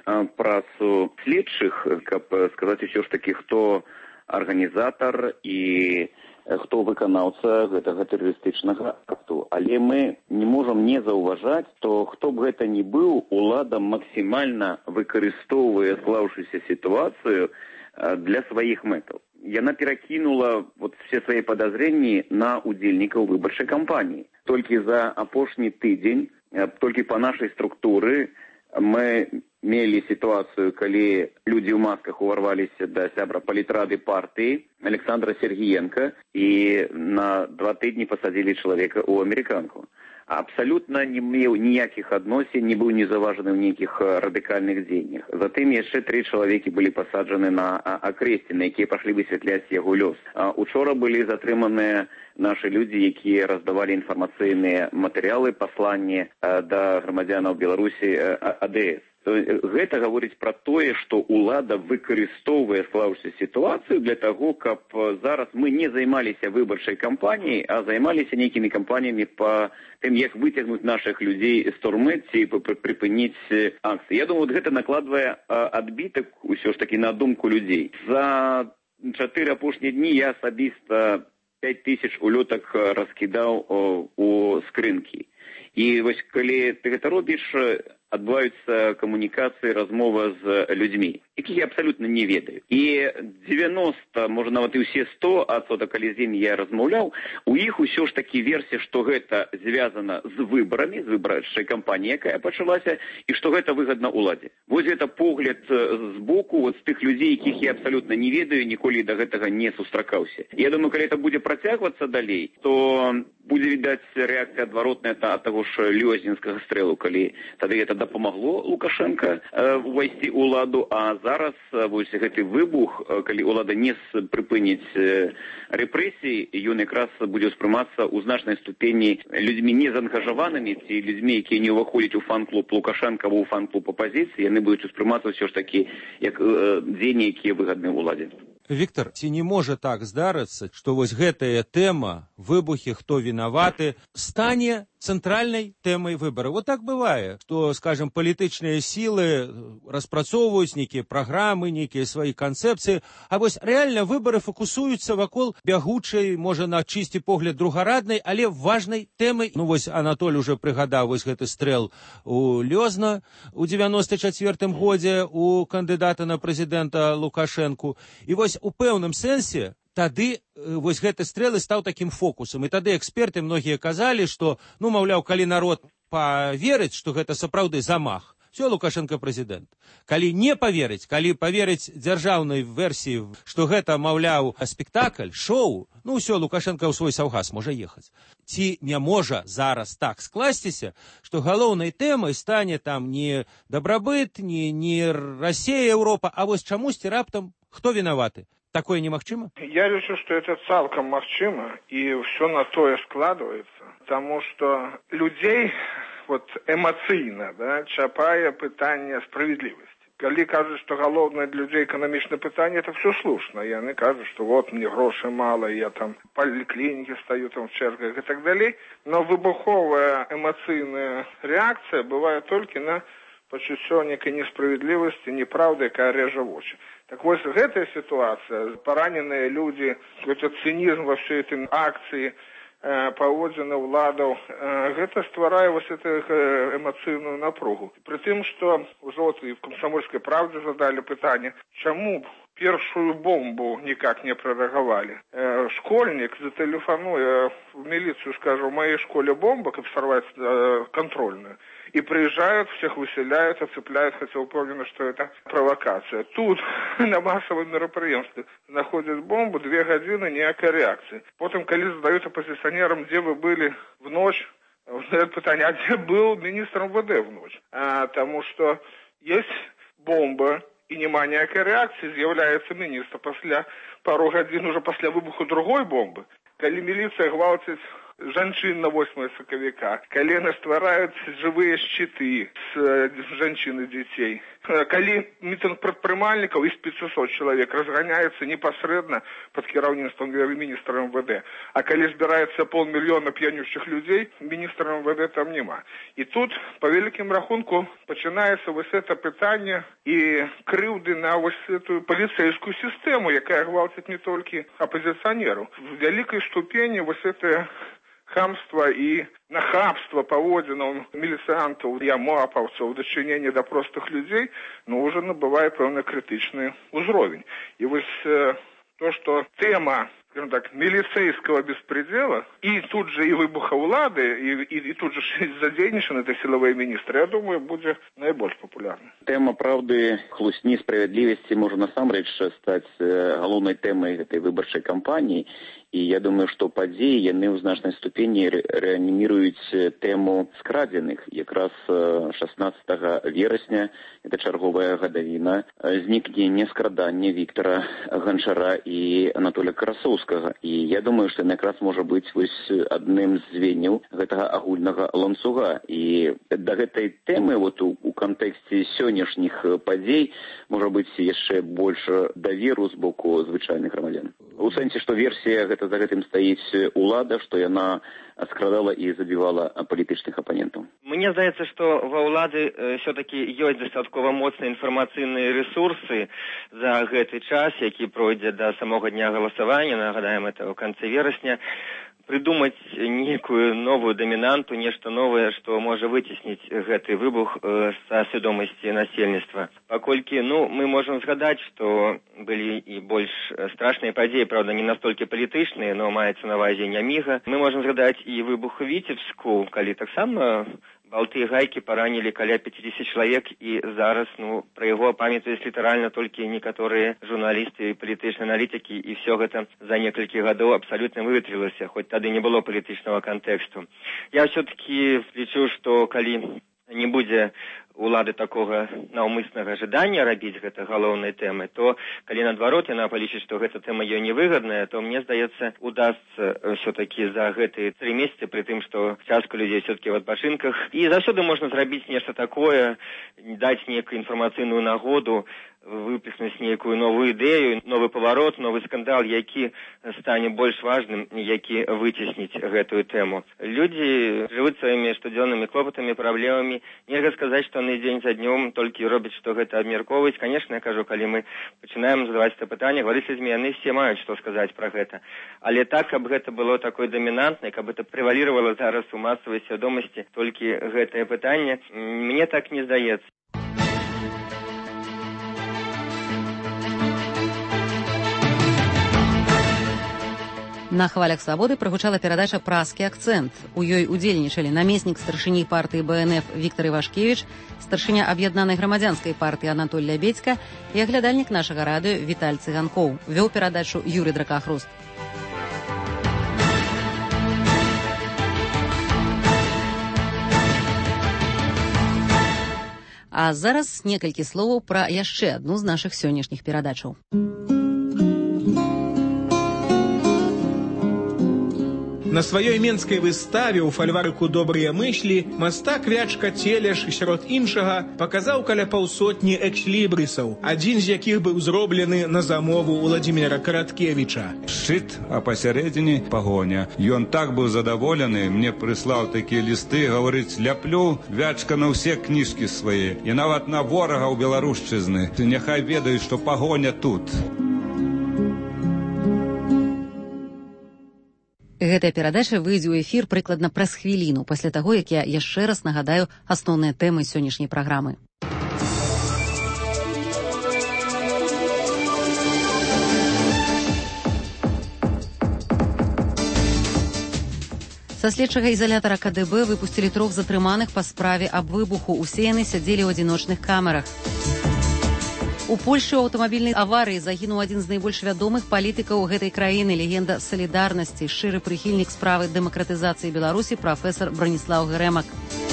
працу следчых, каб сказаць усё ж таки, хто арганізатар і хто выканаўца гэтага тэрарыстычнага акту. Але мы не можам не заўважаць, то хто б гэта ни быў, улада максімальна выкарыстоўвае склаўшуюся сітуацыю для сваіх мэтаў. Яна перакінула все свае падазрэнні на удзельнікаў выбарчай кампаніі. Толькі за апошні тыдзень, толькі па нашай структуры, мы мелі сітуацыю, калі людзі ў масках уварваліся да сябра палітрады партыі Александра Сергіенка і на 2 тыдні пасадзілі чалавека ў амерыканку. Абсалютна не меў ніякіх адносін, не быў не заважаны ў нейкіх радыкальных дзеяннях. Затым яшчэ 3 чалавекі былі пасаджаны на акрэсціны, якія пашлі высвятляць яго лёс. Учора былі затрыманыя нашы людзі, якія раздавалі інфармацыйныя матэрыялы, пасланні да грамадзянаў Беларусі АДС. Гэта гаворыць пра тое, што ўлада выкарыстоўвае склаўшуюся сітуацыю для таго, каб зараз мы не займаліся выбарчай кампаніяй, а займаліся нейкімі кампаніямі па тым, як выцягнуць нашых людзей з турмы ці прыпыніць акцыі. Я думаю, гэта накладвае адбітак усё ж такі на думку людзей. За 4 апошнія дні я асабіста 5000 улётак раскідаў у скрынкі. І вось калі ты гэта робіш, адбываюцца камунікацыі, размова з людзьмі, якіх я абсалютна не ведаю. І 90, можа нават і ўсе 100%, калі з імі я размаўляў, у іх усё ж такі версія, што гэта звязана з выбарамі, з выбарчай кампаніяй, якая пачалася, і што гэта выгадна ўладзе. Вось гэта погляд з боку з тых людзей, якіх я абсалютна не ведаю, ніколі да гэтага не сустракаўся. Я думаю, калі гэта будзе працягвацца далей, то будзе відаць рэакцыя адваротная ад таго ж лёзнінскага стрэлу, калі тады гэта дапамагло Лукашенко увайсці ў уладу, а зараз вось гэты выбух, калі ўлада не прыпыніць рэпрэсіі, ён якраз будзе ўспрымацца ў значнай ступені людзьмі незаангажаванымі ці людзьмі, якія не ўваходзяць у фан-клуб Лукашенка або ў фан-клуб апазіцыі, яны будуць успрымацца ўсё ж такі як дзеянні, якія выгадны ўладзе. Віктор, ці не можа так здарыцца, што вось гэтая тэма, выбухі, хто вінаваты, стане цэнтральнай тэмай выбараў? Вот так бывае, што, скажем, палітычныя сілы распрацоўваюць нейкія праграмы, нейкія свае канцэпцыі, а вось рэальна выбары фокусуюцца вакол бягучай, можа, на чысці погляд другараднай, але важнай тэмай. Вось Анатоль уже прыгадаў вось гэты стрэл у Лёзна у 94-м годзе у кандыдата на прэзідэнта Лукашэнку. І вось у пэўным сэнсе тады вось гэты стрэл стаў такім фокусам. І тады эксперты многія казалі, што, маўляў, калі народ паверыць, што гэта сапраўды замах, Все, Лукашенко прэзідэнт. Калі не паверыць, калі паверыць дзяржаўнай версіі, што гэта, маўляў, спектакль, шоу, ну все, Лукашенко ў свой саўгас можа ехаць. Ці не можа зараз так скласціся, што галоўнай тэмай стане там не дабрабыт, не Расія, Еўропа, а вось чамусьці раптам хто вінаваты? Такое немагчыма? Я лічу, што это цалкам магчыма, і ўсё на тое складваецца, таму што людзей вот эмацыйна, да, чапае пытанне справядлівасці. Калі кажуць, што галоўнае для людзей эканамічнае пытанне, это все слушна. Яны кажуць, што вот мне грошай мала, я там в паліклінікі стаю там в чергах і так далей, но выбуховая эмацыйная рэакцыя бывае толькі на пачуццё некай несправядлівасці, неправды, якая рэжа вочы. Так вось гэтая сітуацыя, параненыя людзі, гэта цынізм ва ўсёй этой акцыі, паводзіны ўладаў, гэта стварае вось эту эмацыйную напругу. Пры тым, што ўжо і в «Комсомольскай правде» задалі пытанне, чаму першую бомбу никак не прореагировали. Школьник зателефонуя в милицию, скажет, в моей школе бомба, как сорвать контрольную. И приезжают, всех выселяют, оцепляют, хотя упомнено, что это провокация. Тут на массовом мероприятии находят бомбу, 2 годины, никакой реакции. Потом, когда задают оппозиционерам, где вы были в ночь, задают питание, а где был министр МВД в ночь? Потому что есть бомба, и нема ніякої реакції, з'являється міністр після пару годин уже після вибуху другої бомби. Коли міліція гвалтить женщин на 8 соковика, коли стварают живые щиты с женщин и детей, коли митинг предпринимальников из 500 человек разгоняется непосредственно под кіраўніцтвом министра МВД, а коли збирається 500 000 п'янющих людей, министра МВД там нема. И тут, по великим рахунку, починається ось це питання і кривди на ось цю поліцейську систему, яка гвалтить не тільки опозиціонерів. В великій ступені ось це хамство и нахабство поводзінаў міліцыянтаў і амапаўцаў в дачыненні да простых людзей, но уже набывае пэўны крытычны ўзровень. И вот то, что тема, скажем так, милицейского беспредела, и тут же и выбуха улады, и тут же задейнічаны это силовые министры, я думаю, будет наибольш популярной. Тема правды, хлусні, справедливости может насамрэч стать галоўнай тэмай этой выбарчай кампаніі. І я думаю, што падзеі яны ў значнай ступені рэаніміруюць тэму скрадзеных. Якраз 16 верасня, это чарговая гадавіна, знікнення скрадання Віктора Ганчара і Анатолія Карасоўскага. І я думаю, што якраз можа быць вось адным з звенняў гэтага агульнага ланцуга. І да гэтай тэмы вот у кантэксце сённяшніх падзей можа быць яшчэ больш даверу з боку звычайных грамадзян. У сэнсе, што версія гэта за гэтым стаіць улада, што яна скрадала і забівала палітычных апанентаў. Мне здаецца, што ва ўлады все-таки ёсць дастаткова моцныя інфармацыйныя ресурсы за гэты час, які пройдзе да самога дня галасавання, нагадаем, это ў канцы верасня, придумать некую новую доминанту, нечто новое, что может вытеснить гэты выбух со свядомости насельніцтва. Паколькі, мы можем згадать, что были и больш страшные падзеі, правда, не настолько палітычныя, но маецца на ўвазе не міга. Мы можем згадать и выбух у Віцебску, калі таксама болты и гайки поранили каля 50 человек, и зараз, про его памятаюць літаральна толькі некаторыя журналисты и палітычныя аналітики, и все гэта за некалькі гадоў абсолютно выветрилася, хоть тады не было палітычнага контексту. Я все-таки лічу, что калі не будзе улады такого наўмыснага жадання рабіць гэта галоўнай тэмы, то калі наадварот яна палічыць, што гэта тэма ёй невыгадная, то мне здаецца, удасца все-таки за гэтыя 3 месяцы, при тым, што частка людзей все-таки в адпачынках, і заўсёды можна зрабіць нешта такое, даць некую інфармацыйную нагоду, выпіснуць нейкую новую ідэю, новы паварот, новы скандал, які стане больш важным, які выцесніць гэтую тэму. Людзі жывуць сваімі штодзённымі клопатамі, праблемамі. Нельга сказаць, што яны дзень за днём толькі робяць, што гэта абмяркоўваюць. Канешне, я кажу, калі мы пачынаем задаваць это пытанне, гаварыць з людзьмі, яны все маюць што сказаць пра гэта. Але так, каб гэта было такой дамінантнай, каб это прэваліравала зараз у масавай свядомасці толькі гэтае пытанне, мне так не здаецца. На хвалях свабоды прагучала перадача «Праскі акцэнт». У ёй удзельнічалі намеснік старшыні партыі БНФ Віктор Івашкевіч, старшыня аб'яднанай грамадзянскай партыі Анатоль Лябедзька і аглядальнік нашага радыё Віталь Цыганкоў. Вёў перадачу Юрий Дракахруст. А зараз некалькі словаў пра яшчэ адну з нашых сённяшніх перадачаў. На сваёй менскай выставе ў фальварыку «Добрыя мыслі» мастак Вячка Целеш, сярод іншага, паказаў каля паўсотні экслібрысаў, адзін з якіх быў зроблены на замову Уладзіміра Караткевіча. Шчыт, а пасярэдзіне пагоня. Ён так быў задаволены, мне прыслаў такія лісты, гаворыць, ляплю Вячка на ўсе кніжкі свае, і нават на ворагаў беларушчызны. Няхай ведаюць, што пагоня тут. Гэтая перадача выйдзе ў эфір прыкладна праз хвіліну пасля таго, як я яшчэ раз нагадаю асноўныя тэмы сённяшняй праграмы. Са следчага ізалятара КДБ выпусцілі 3 затрыманых па справе аб выбуху. Усе яны сядзелі ў адзіночных камерах. У Польшчы ў аўтамабільнай аварыі загінуў адзін з найбольш вядомых палітыкаў гэтай краіны, легенда салідарнасці, шчыры прыхільнік справы дэмакратызацыі Беларусі прафесар Браніслаў Грэмак.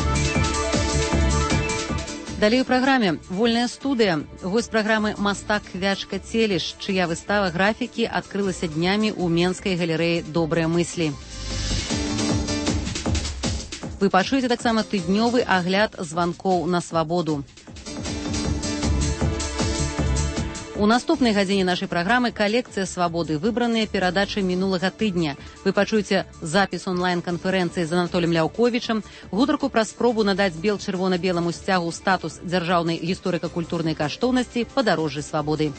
Далей у праграме «Вольная студыя». Госць праграмы мастак Вячка Целеш, чыя выстава графікі адкрылася днямі ў менскай галерэі «Добрыя мыслі». Вы пачуеце таксама тыднёвы агляд званкоў на свабоду. У наступнай гадзіне нашай праграмы калекцыя свабоды, выбраныя перадачы мінулага тыдня. Вы пачуеце запіс онлайн-канферэнцыі з Анатолем Ляўковічам, гутарку пра спробу надаць бел-чырвона-беламу сцягу статус дзяржаўнай гісторыка-культурнай каштоўнасці «Падарожжы свабоды».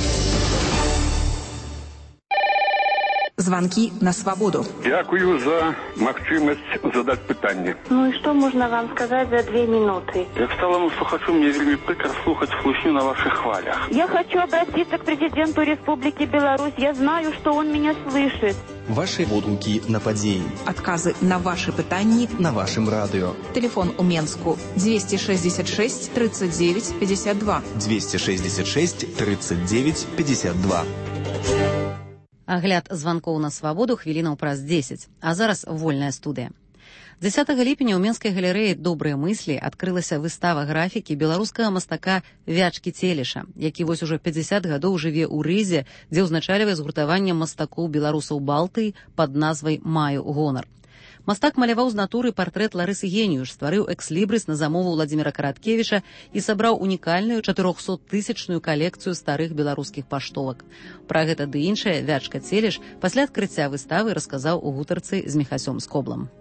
Звонки на свободу. Дякую за магчымасць задать пытанне. Ну и что можно вам сказать за 2 минуты? Як сталому слухачу, мне вельмі прыкра слухаць слушню на ваших хвалях. Я хочу обратиться к президенту Республики Беларусь. Я знаю, что он меня слышит. Ваши водгукі на падзеі. Отказы на ваши пытанні на вашем радыё. Телефон у Менску 266 39 52. 266 39 52. Агляд званкоў на свабоду хвілінаў праз 10. А зараз вольная студыя. 10 ліпеня ў менскай галерэі «Добрыя мыслі» адкрылася выстава графікі беларускага мастака Вячкі Целеша, які вось ужо 50 гадоў жыве ў Рызе, дзе ўзначальвае згуртаванне мастакоў беларусаў Балтыі пад назвай «Маю гонар». Мастак маляваў з натуры партрэт Ларысы Геніюш, стварыў экслібрыс на замову Уладзіміра Караткевіча і сабраў унікальную 400-тысячную калекцыю старых беларускіх паштовак. Пра гэта ды іншае Вячка Целеш пасля адкрыцця выставы расказаў у гутарцы з Міхасём Скоблам.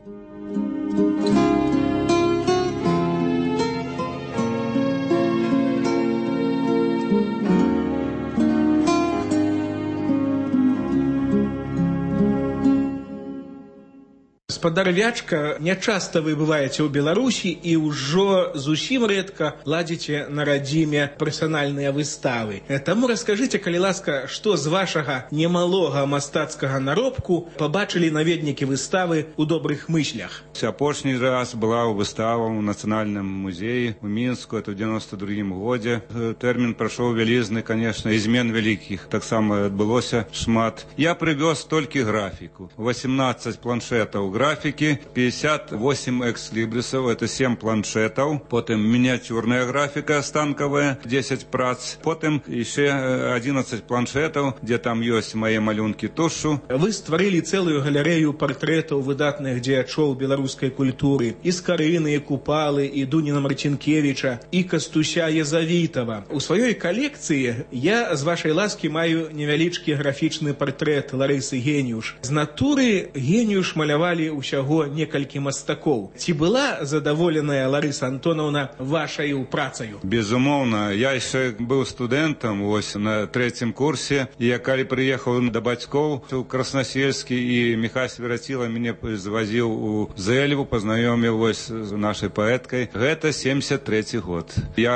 Гаспадар Вячка, нячаста вы бываеце ў Беларусі і ўжо зусім рэдка ладзіце на радзіме персанальныя выставы. Таму раскажыце, калі ласка, што з вашага немалога мастацкага наробку пабачылі наведнікі выставы ў добрых мыслях. Апошні раз была выстава ў Нацыянальным музеі ў Мінску, это ў 92-м годзе. Тэрмін прайшоў вялізны, конечно, і змен вялікіх таксама адбылося шмат. Я прывёз толькі графіку. 18 планшетаў графікі, 58 экслібрысаў, это 7 планшетаў, потым мініатюрная графіка станковая, 10 прац, потым яшчэ 11 планшетаў, дзе там ёсць мае малюнкі тушу. Вы стварылі цэлую галерэю партрэтаў выдатных дзеячоў беларускай культуры, і Скарыны, і Купалы, і Дуніна Марцінкевіча, і Кастуся Язавітава. У сваёй калекцыі я, з вашай ласкі, маю невялічкі графічны партрэт Ларысы Геніюш. З натуры Геніюш малявалі ў ўсяго некалькі мастакоў. Ці была задаволеная Ларыса Антонаўна вашаю працаю? Безумоўна, я яшчэ быў студэнтам на 3-м курсе, і я калі прыехаў да бацькоў у Краснасельскі, і Міхась Вераціла мяне звазіў у Зэльву, пазнаёміў з нашай паэткай. Гэта 73-й год.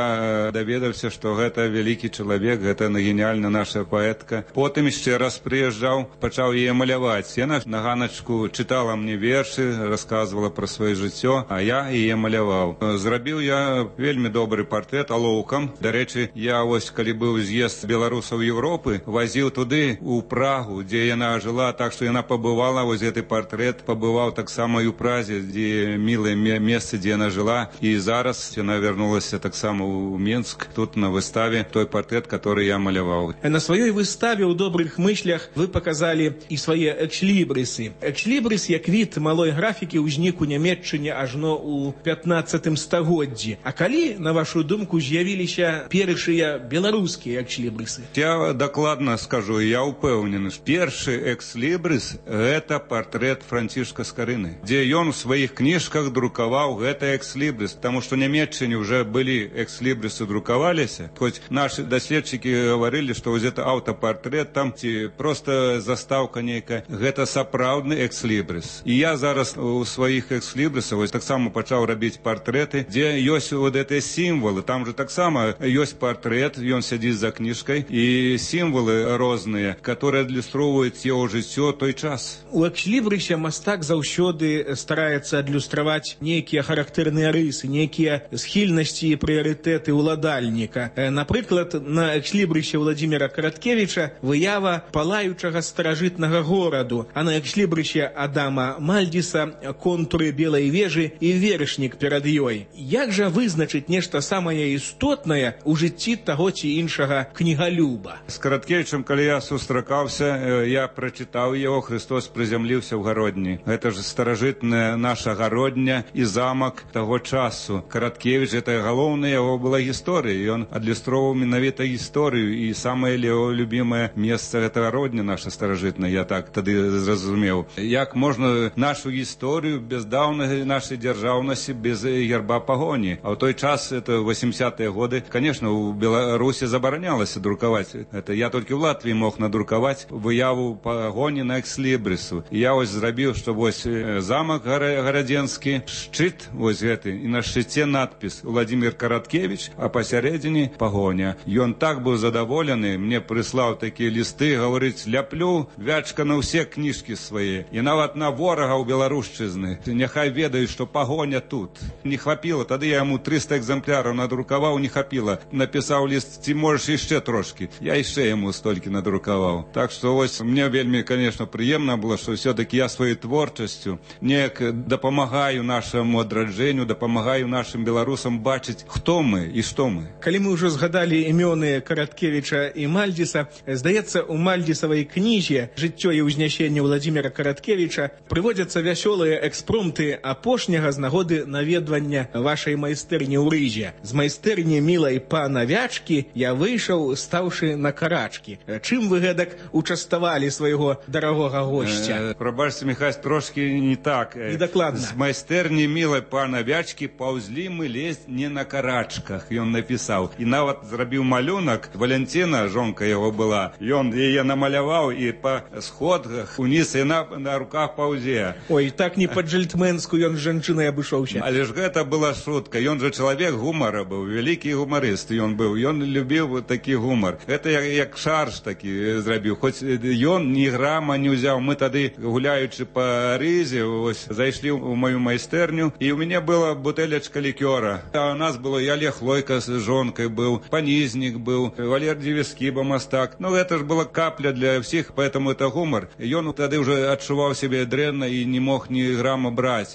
Я даведаўся, што гэта вялікі чалавек, гэта геніальна наша паэтка. Потым яшчэ раз прыязджаў, пачаў яе маляваць. Яна на ганачку чытала мне вершы, расказвала пра сваё жыццё, а я яе маляваў. Зрабіў я вельмі добры партрэт алоўкам. Дарэчы, я калі быў з'езд беларусаў Европы, вазіў туды, у Прагу, дзе яна жыла, так што яна пабывала, гэты партрэт пабываў таксама і ў Празе, дзе мілае месца, дзе яна жыла, і зараз яна вярнулася таксама ў Менск, тут на выставе той партрэт, который я маляваў. На сваёй выставе ў добрых мыслях вы показалі і свае экслібрысы. Экслібрыс як від малой графікі ўзнік у Нямецчыне ажно ў 15 стагоддзі. А калі, на вашу думку, з'явіліся першыя беларускія экслібрысы? Я дакладна скажу, я ўпэўнены, што першы экслібрыс – гэта партрэт Францішка Скарыны, дзе ён у сваіх кніжках друкаваў гэта экслібрыс, таму што ў Нямецчыне ўжо былі экслібрысы, друкаваліся, хоць нашы даследчыкі гаварылі, што гэта аўтапартрэт там, ці проста застаўка нейкая, гэта сапраўдны экслібрыс. І я зараз у сваіх экслібрысах таксама пачаў рабіць партрэты, дзе ёсць гэтыя сімвалы, там же таксама ёсць партрэт, ён сядзіць за кніжкай, і сімвалы розныя, которые адлюстроўваюць яго жыццё той час. У экслібрысе мастак заўсёды стараецца адлюстраваць нейкія характэрныя рысы, нейкія схільнасці і прыярытэты ўладальніка. Напрыклад, на экслібрысе Владзіміра Караткевіча выява палаючага старажытнага гораду, а на экслібрысе Адама Мальдзіса контуры Белай вежы і вершнік перад ёй. Як жа вызначыць нешта самае істотнае ў жыцці таго ці іншага кнігалюба? З Караткевічам, калі я сустракаўся, я прачытаў яго «Христос прызямліўся ў гародні». Гэта ж старажытная наша гародня і замак таго часу. Караткевіч, гэта галоўная яго была гісторыя, ён адлюстроўваў менавіта гісторыю, і самае яго любімае месца – гэта гародня наша старажытная, я так тады зразумеў. Як можна нашу гісторыю без даўнай нашай дзяржаўнасці, без герба пагоні? А ў той час, это 80-е годы, конечно, у Беларусі забаранялася друкаваць. Это я толькі ў Латвіі мог надрукаваць выяву пагоні на экслібрысу. І я зрабіў, што замак гарадзенскі, шчыт гэты, і на шчыце надпіс «Владзімір Караткевіч», а пасярэдзіне пагоня. Ён так быў задаволены, мне прыслаў такія лісты, гаворыць, ляплю вячка на ўсе кніжкі свае, і нават на ворага ў беларушчызны. Няхай ведаюць, што пагоня тут. Не хапіла, тады я яму 300 экземпляраў надрукаваў, не хапіла. Напісаў ліст, ці можаш яшчэ трошкі. Я яшчэ яму столькі надрукаваў. Так што мне вельмі, конечно, прыемна было, што все-таки я сваёй творчасцю неяк дапамагаю нашаму адраджэнню, дапамагаю нашым беларусам бачыць, хто мы і што мы. Калі мы ўжо згадалі імёны Караткевіча і Мальдзіса, здаецца, у Мальдзісавай кнізе «Жыццё і ўзнясенне Владзіміра Караткевіча» прыводзяцца вясёлыя экспромты апошняга з нагоды наведвання вашай майстэрні ў Рызе. З майстэрні мілай пана Вячкі я выйшаў, стаўшы на карачкі. Чым вы гэтак участавалі свайго дарагога госця? Прабачце, Міхась, трошкі не так. Недакладна. З майстэрні мілай пана Вячкі паўзлі мы лезть не на карачках, ён напісаў. І нават зрабіў малюнак, Валянціна, жонка яго была, ён яе намаляваў, і па сходах уніз яна на руках паўзе. Ой, так не па-джельтменску ён з жанчынай абышоўся. Але ж гэта была шутка, ён же чалавек гумара быў, вялікі гумарыст ён быў, ён любіў такі гумар. Гэта як шарж такі зрабіў, хоць ён ні грама не ўзяў. Мы тады, гуляючы па Рызе, зайшлі ў маю майстэрню, і ў мяне была бутэлечка лікёра. А у нас было Яле Хлойка з жонкай быў, Панізнік быў, Валер Дзівіскіба мастак. Ну, гэта ж была капля для всіх, поэтому это гумар. Ён тады ўжо адчуваў сябе дрэнна і не мог ні грама браць.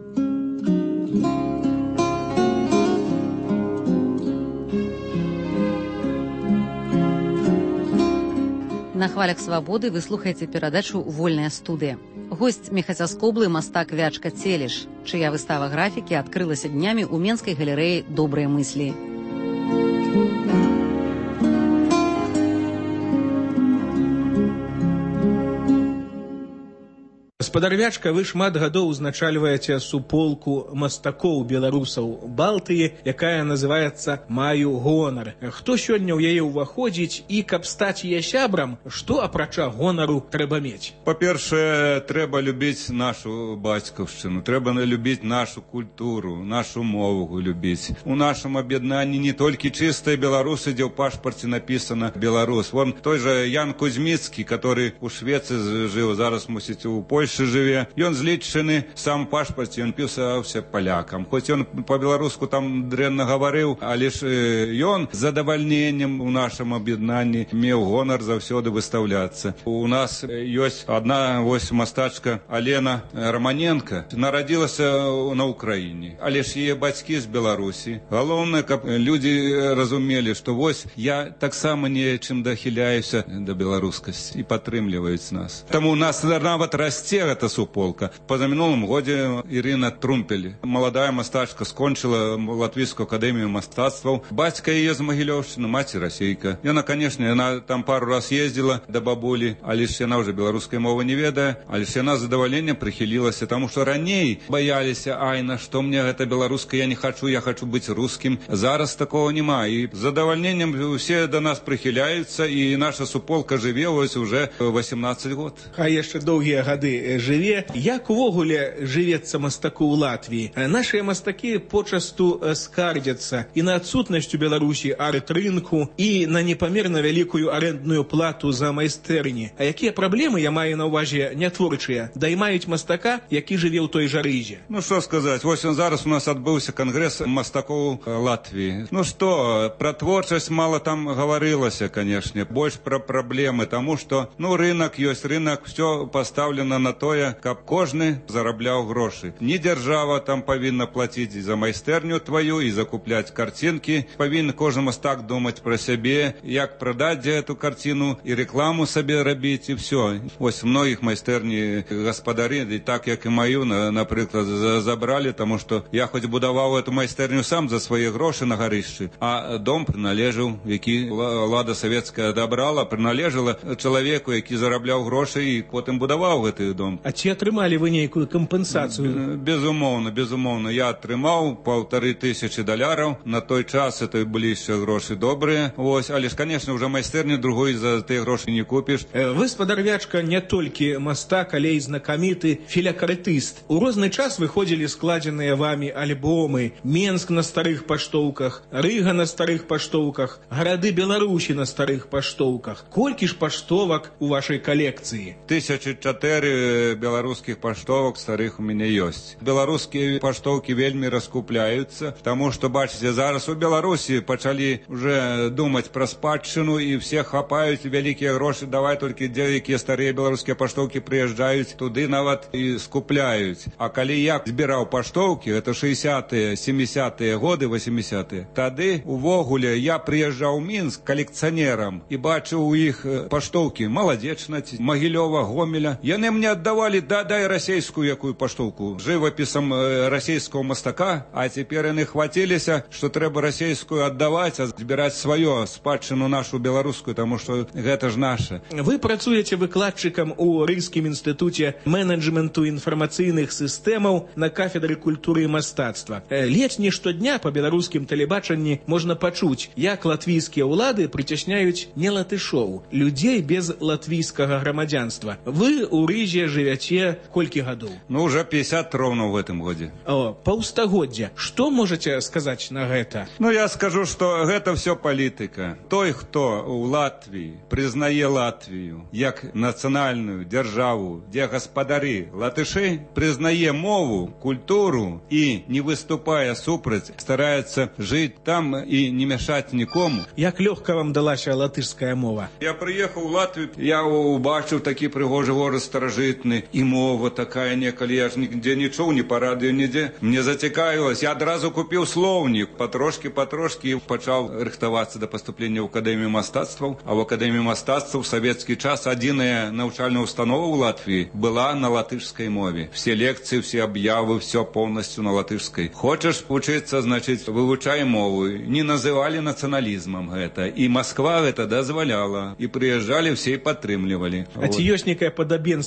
На хвалях свабоды вы слухаеце перадачу «Вольная студыя». Госць Міхася Скоблы – мастак Вячка Целіш, чыя выстава графікі адкрылася днямі ў Менскай галерэі «Добрыя мыслі». Спадар Вячка, вы шмат гадоў узначальваеце суполку мастакоў беларусаў Балтыі, якая называецца «Маю гонар». Хто сёння ў яе ўваходзіць і, каб стаць яе сябрам, што апрача гонару трэба мець? Па-першае, трэба любіць нашу бацькаўшчыну, трэба любіць нашу культуру, нашу мову любіць. У нашым аб'яднанні не толькі чыстыя беларусы, дзе ў пашпарце напісана «беларус». Вон той же Ян Кузьміцкі, который у Швецыі жыў, зараз, мусіць, у Польшы жыве. Ён злічаны сам пашпарце, ён пісаўся палякам. Хоць ён по-беларуску там дрэнна гаварыў, але ж ён з задавальненнем у нашым аб'яднанні меў гонар заўсёды выстаўляцца. У нас ёсць одна мастачка Алена Романенко, нарадзілася на Украіне, але ж яе бацькі з Беларусі. Галоўнае, каб людзі разумелі, што вось я таксама нечым дахіляюся да беларускасці і падтрымліваюць нас. Таму у нас нават расце гэта суполка. Пазамінулым годзе Ірына Трумпель, маладая мастачка, скончыла Латвійскую акадэмію мастацтваў. Бацька яе з Магілёўшчыны, маці расейка. Яна, канешне, яна там пару раз ездзіла да бабулі, але ж яна ўжо беларускай мовы не ведае, але ж яна з задавальненнем прыхілілася, таму што раней баяліся, ай, на што мне гэта беларуска, я не хачу, я хачу быць рускім. Зараз такого няма, і з задавальненнем усе да нас прыхіляюцца, і наша суполка жыве вось уже 18 год. А яшчэ доўгія гады жыве. Як увогуле жывецца мастаку ў Латвіі? Нашыя мастакі почасту скардзяцца і на адсутнасць у Беларусі арт-рынку, і на непамерна вялікую арэндную плату за майстэрні. А якія праблемы, я маю на ўвазе не творчыя, даймаюць мастака, які жыве ў той жа Рызе? Ну што сказаць, вось зараз у нас адбыўся кангрэс мастакоў Латвіі. Ну што, пра творчасць мала там гаварылася, канешне, больш пра праблемы, таму што, рынак ёсць рынак, все пастаўлена на тое, каб кожны зарабляў грошы. Не дзяржава там павінна плаціць за майстэрню тваю і закупляць карцінкі. Павінен кожны мастак думаць пра сябе, як прадаць эту карціну і рэкламу сабе рабіць, і все. Вось многіх майстэрні гаспадары, і так як і маю, напрыклад, забралі, таму што я хоць будаваў эту майстэрню сам за свае грошы на гарышчы, а дом прыналежаў, які ўлада савецкая адабрала, прыналежала чалавеку, які зарабляў грошы і потым будаваў гэты дом. А ці атрымалі вы нейкую кампенсацыю? Безумоўна. Я атрымаў $1500. На той час это былі яшчэ грошы добрыя. Вось, але ж, канешне, уже майстэрню другой за тыя грошы не купіш. Вы, спадар Вячка, не толькі мастак, але і знакаміты філякарытыст. У розны час выходзілі складзеныя вамі альбомы: Менск на старых паштоўках, Рыга на старых паштоўках, гарады Беларусі на старых паштоўках. Колькі ж паштовак у вашай калекцыі? 1004 беларускіх паштовак старых у мяне ёсць. Беларускія паштоўкі вельмі раскупляюцца, таму што, бачыце, зараз у Беларусі пачалі уже думаць пра спадчыну, і все хапаюць вялікія грошы, давай толькі якія старыя беларускія паштоўкі прыязджаюць туды нават і скупляюць. А калі я збіраў паштоўкі, это 60-е, 70-е годы, 80-е, тады увогуле я прыязджаў у Мінск калекцыянерам і бачыў у іх паштоўкі Маладзечнаць, Магілёва, Гомеля. Яны мне аддавалі, дай расейскую якую паштоўку, жывапісам расейского мастака, а цяпер яны хваціліся, што трэба расейскую аддаваць, а збіраць сваё, спадчыну нашу беларускую, таму што гэта ж наша. Вы працуеце выкладчыкам у Рыйскім інстытуце менеджменту інфармацыйных сістэмаў на кафедры культуры і мастацтва. Ледзь не штодня па беларускім тэлебачанні можна пачуць, як латвійскія ўлады прыцясняюць не латышоў, людзей без латвійскага грамадзянства. Вы у Рызе жывяце колькі гадоў? Уже 50 роўна ў гэтым годзе. Паўстагоддзя. Што можаце сказаць на гэта? Я скажу, што гэта все палітыка. Той, хто ў Латвіі прызнае Латвію як нацыянальную дзяржаву, дзе гаспадары латышы, прызнае мову, культуру і не выступае супраць, стараецца жыць там і не мяшаць нікому. Як лёгка вам далася латышская мова? Я прыехаў у Латвію, я убачыў такі прыгожы горад старажытны, і мова такая некалі, я ж нідзе не чуў, ні па радыё, нідзе. Мне зацікавілася, я адразу купіў слоўнік, патрошкі і пачаў рыхтавацца да паступлення ў акадэмію мастацтваў. А ў акадэмію мастацтваў в савецкі час адзіная навучальная установа ў Латвіі была на латышскай мове. Все лекцыі, все аб'явы, все полностью на латышскай. Хочаш вучыцца, значыць, вывучай мову. Не называлі нацыяналізмам гэта. І Москва гэта дазваляла. І прыязджалі, все і падтрымлівалі. А ці ёсць некае падабенства паміж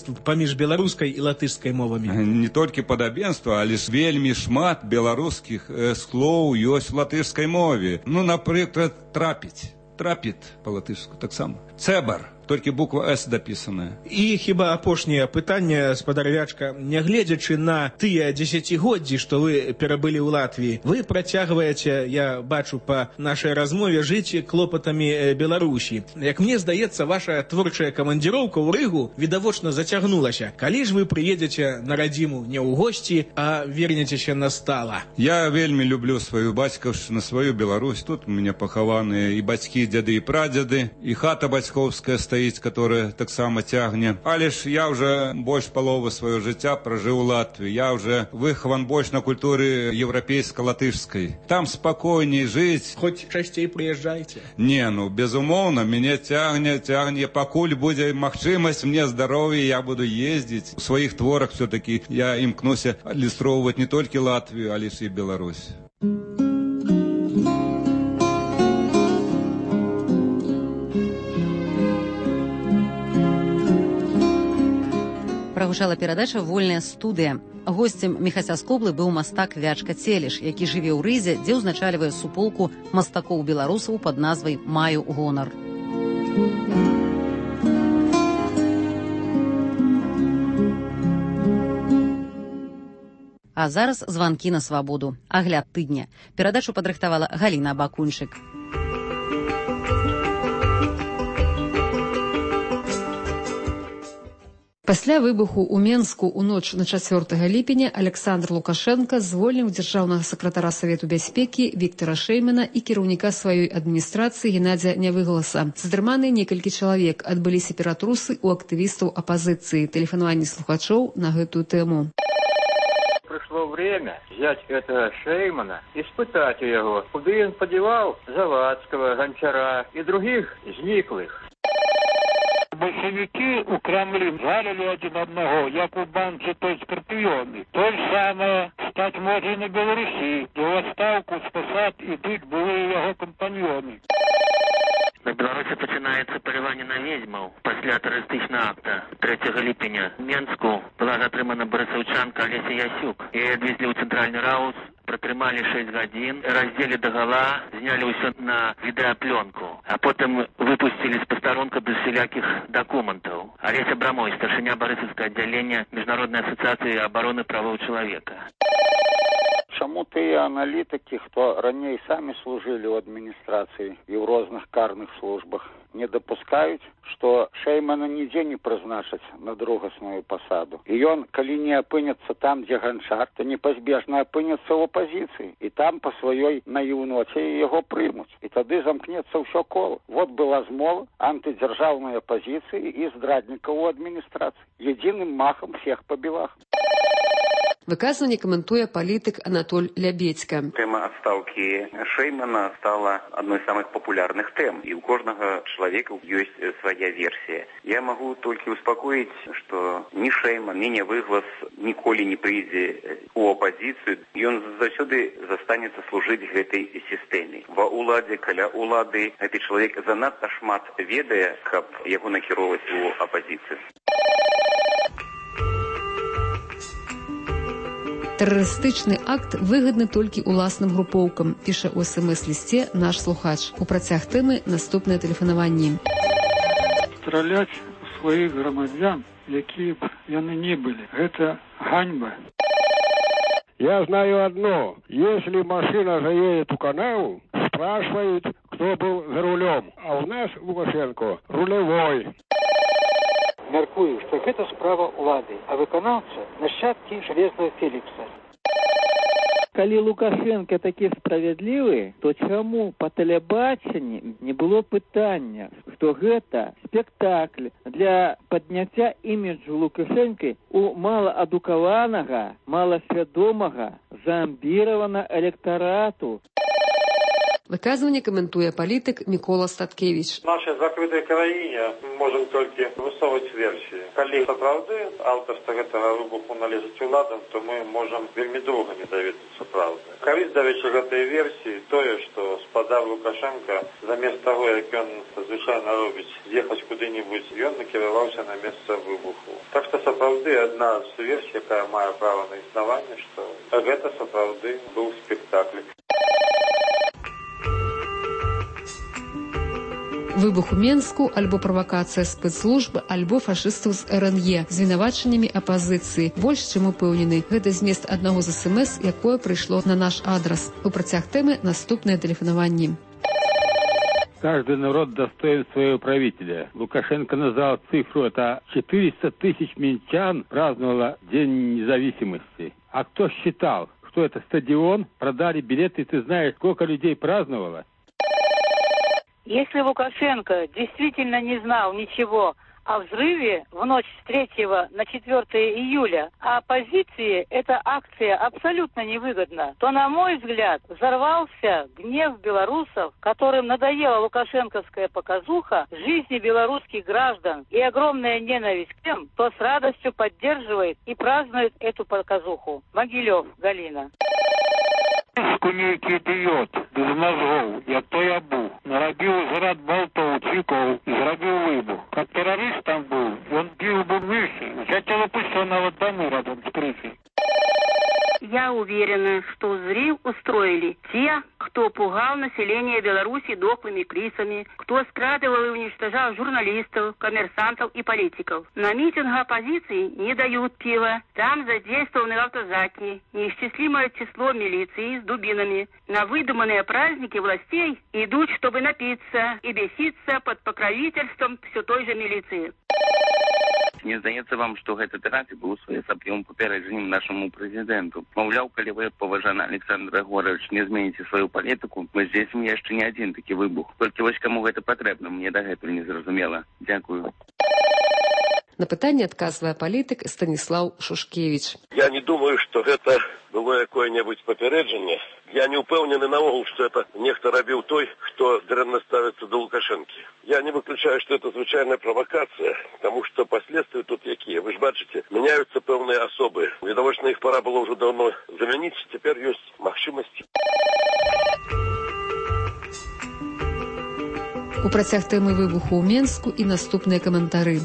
паміж беларускай і латышскай мовамі? Не толькі падабенства, але ж вельмі шмат беларускіх слоў ёсць у латышскай мове. Ну, напрыклад, трапіць па-латышску таксама. Цэбар, толькі буква «С» дапісаная. І хіба апошняе пытанне, спадарвячка, нягледзячы на тыя дзесяцігоддзі, што вы перабылі ў Латвіі, вы працягваеце, я бачу па нашай размове, жыць клопатамі Беларусі. Як мне здаецца, ваша творчая камандзіроўка ў Рыгу відавочна зацягнулася. Калі ж вы прыедзеце на радзіму не ў госці, а вернецеся на стала? Я вельмі люблю сваю бацькаўшчыну, сваю Беларусь. Тут у мяне пахаваныя і бацькі, дзяды і прадзеды, і хата бацькоўская стаіць, которая таксама цягне. Але ж я уже больш паловы сваё жыцця пражыў у Латвіі. Я уже выхаван больш на культуры еўрапейска-латышскай. Там спакойней жыць. Хоць часцей прыязджайце. Не, ну, безумоўна, мяне цягне. Пакуль будзе магчымасць, мне здароўя, я буду ездзіць. У сваіх творах все-таки я імкнуся адлюстроўваць не толькі Латвію, але ж і Беларусь. Прагучала перадача «Вольная студыя». Госцем Міхася Скоблы быў мастак Вячка Целіш, які жыве ў Рызе, дзе ўзначальвае суполку мастакоў-беларусаў пад назвай «Маю гонар». А зараз званкі на свабоду. Агляд тыдня. Перадачу падрыхтавала Галіна Бакунчык. Пасля выбуху ў Менску ў ноч на 4 ліпеня Александр Лукашенко звольніў дзяржаўнага сакратара Савету бяспекі Віктара Шэймана і кіраўніка сваёй адміністрацыі Геннадзя Нявыгаласа. Затрыманыя некалькі чалавек, адбыліся ператрусы ў актывістаў апазіцыі. Тэлефанаванне слухачоў на гэтую тэму. Пришло время взять этого Шеймана, испытать его, куда он подевал Завадского, Гончара и других зниклых. Большевики у Кремля жарили один одного, як у банке той Скорпионы. То же самое стать може на Беларуси, де в отставку з посад ідуть були його компаньони. На Беларусі пачынаецца паляванне на ведзьмаў. Пасля тэрарыстычнага акта 3 ліпеня в Менску была затрымана барысаўчанка Алеся Ясюк. Яе адвезлі ў цэнтральны раус, пратрымалі 6 гадзін, раздзелі дагала, знялі ўсё на відэаплёнку, а потым выпусцілі з пастарунка без всялякіх дакументаў. Алеся Брамой, старшыня барысаўскага аддзялення Міжнароднай асацыяцыі абароны правоў чалавека. Чаму тыя аналітыкі, хто раней самі служылі ў адміністрацыі і ў розных карных службах, не дапускаюць, што Шэймана нідзе не прызначаць на другасную пасаду. І ён, калі не апынецца там, дзе Ганчар, то непазбежна апынецца ў апазіцыі. І там па сваёй наіўноце яго прымуць. І тады замкнецца ўсё кола. Вот была змова антыдзяржаўнай апазіцыі і здраднікаў у адміністрацыі. Единым махам всех па белах. Выказванне каментуе палітык Анатоль Лябедзька. Тэма адстаўкі Шэймана стала адной з самых папулярных тэм, і ў кожнага чалавека ёсць свая версія. Я магу толькі успакоіць, што ні Шэйман, ні Нявыгалас ніколі не прыйдзе ў апазіцыю. Ён заўсёды застанецца служыць гэтай сістэме. Ва ўладзе, каля ўлады, гэты чалавек занадта шмат ведае, каб яго накіроўваць у апазіцыю. Тэрарыстычны акт выгадны толькі уласным групоўкам, піша ў СМС-лісце наш слухач. У працяг тэмы наступнае тэлефанаванне. Страляць у сваіх грамадзян, якія б яны не былі, гэта ганьба. Я знаю одно. Если машина заедет у канаву, спрашивают, кто был за рулем. А у нас Лукашенко рулевой. Мяркую, што гэта справа ўлады, а выканаўца нашчадкі жалезнага Фелікса. Калі Лукашенко такі справядлівы, то чаму па тэлебачанні не было пытання, што гэта спектакль для падняцця іміджу Лукашенкі у малаадукаванага, маласвядомага, заамбіравана электарату. Выказванне каментуе палітык Мікола Статкевіч. В нашей закрытой краине мы можем только высовывать версии. Коли правды авторство этого выбуху належит уладам, то мы можем вельми долго не доведаться правды. Корысть давеча этой версии тое, что спадар Лукашенко замест того, как он звычайно робить, ехать куда-нибудь, он накировался на место выбуху. Так Гэта сапраўды адна з версій, якая мае права на існаванне, што гэта сапраўды быў спектакль. Выбух у Менску альбо правакацыя спецслужб, альбо фашыстаў з РНЕ з вінавачаннямі апазіцыі. Больш чым упэўнены, гэта змест аднаго з СМС, якое прыйшло на наш адрас. У працяг тэмы наступнае тэлефанаванне. Каждый народ достоин своего правителя. Лукашенко назвал цифру, это 400 тысяч минчан праздновало День независимости. А кто считал, что это стадион, продали билеты, ты знаешь, сколько людей праздновало? Если Лукашенко действительно не знал ничего о взрыве в ночь с 3 на 4 июля, а оппозиции эта акция абсолютно невыгодна, то, на мой взгляд, взорвался гнев белорусов, которым надоела лукашенковская показуха жизни белорусских граждан и огромная ненависть к тем, кто с радостью поддерживает и празднует эту показуху. Могилев, Галина. Нейкі ідыёт, без мозгоў, як той абу, нарабіў зарад болтоў, цвікоў і зрабіў выбух. Как террорист там был, он бил бы выше, хотел пусть нават дамы рядом с крышей. Я уверена, что взрыв устроили те, кто пугал население Беларуси дохлыми крысами, кто скрадывал и уничтожал журналистов, коммерсантов и политиков. На митингах оппозиции не дают пива, там задействованы автозаки, неисчислимое число милиции с дубинами. На выдуманные праздники властей идут, чтобы напиться и беситься под покровительством все той же милиции. Не здаецца вам, што гэты тэракт быў своеасаблівым папярэджаннем нашаму прэзідэнту. Маўляў, калі вы, паважаны Александр Егорович, не зменіце сваю палітыку, мы здзейснім яшчэ не адзін такі выбух. Толькі вось каму гэта патрэбна, мне дагэтуль не зразумела. Дзякую. На пытанне адказвае палітык Станіслаў Шушкевіч. Я не думаю, што гэта было якое-небудзь папярэджанне. Я не упэўнены наогул, што это нехта рабіў той, хто дрэнна ставіцца до Лукашэнкі. Я не выключаю, что это звычайная провокация, потому что последствия тут какие. Вы же бачите, меняются певные особы. Відавочна, их пора было уже давно заменить, теперь есть махчимость. У працяг тэмы выбуху ў Менску і наступныя каментары.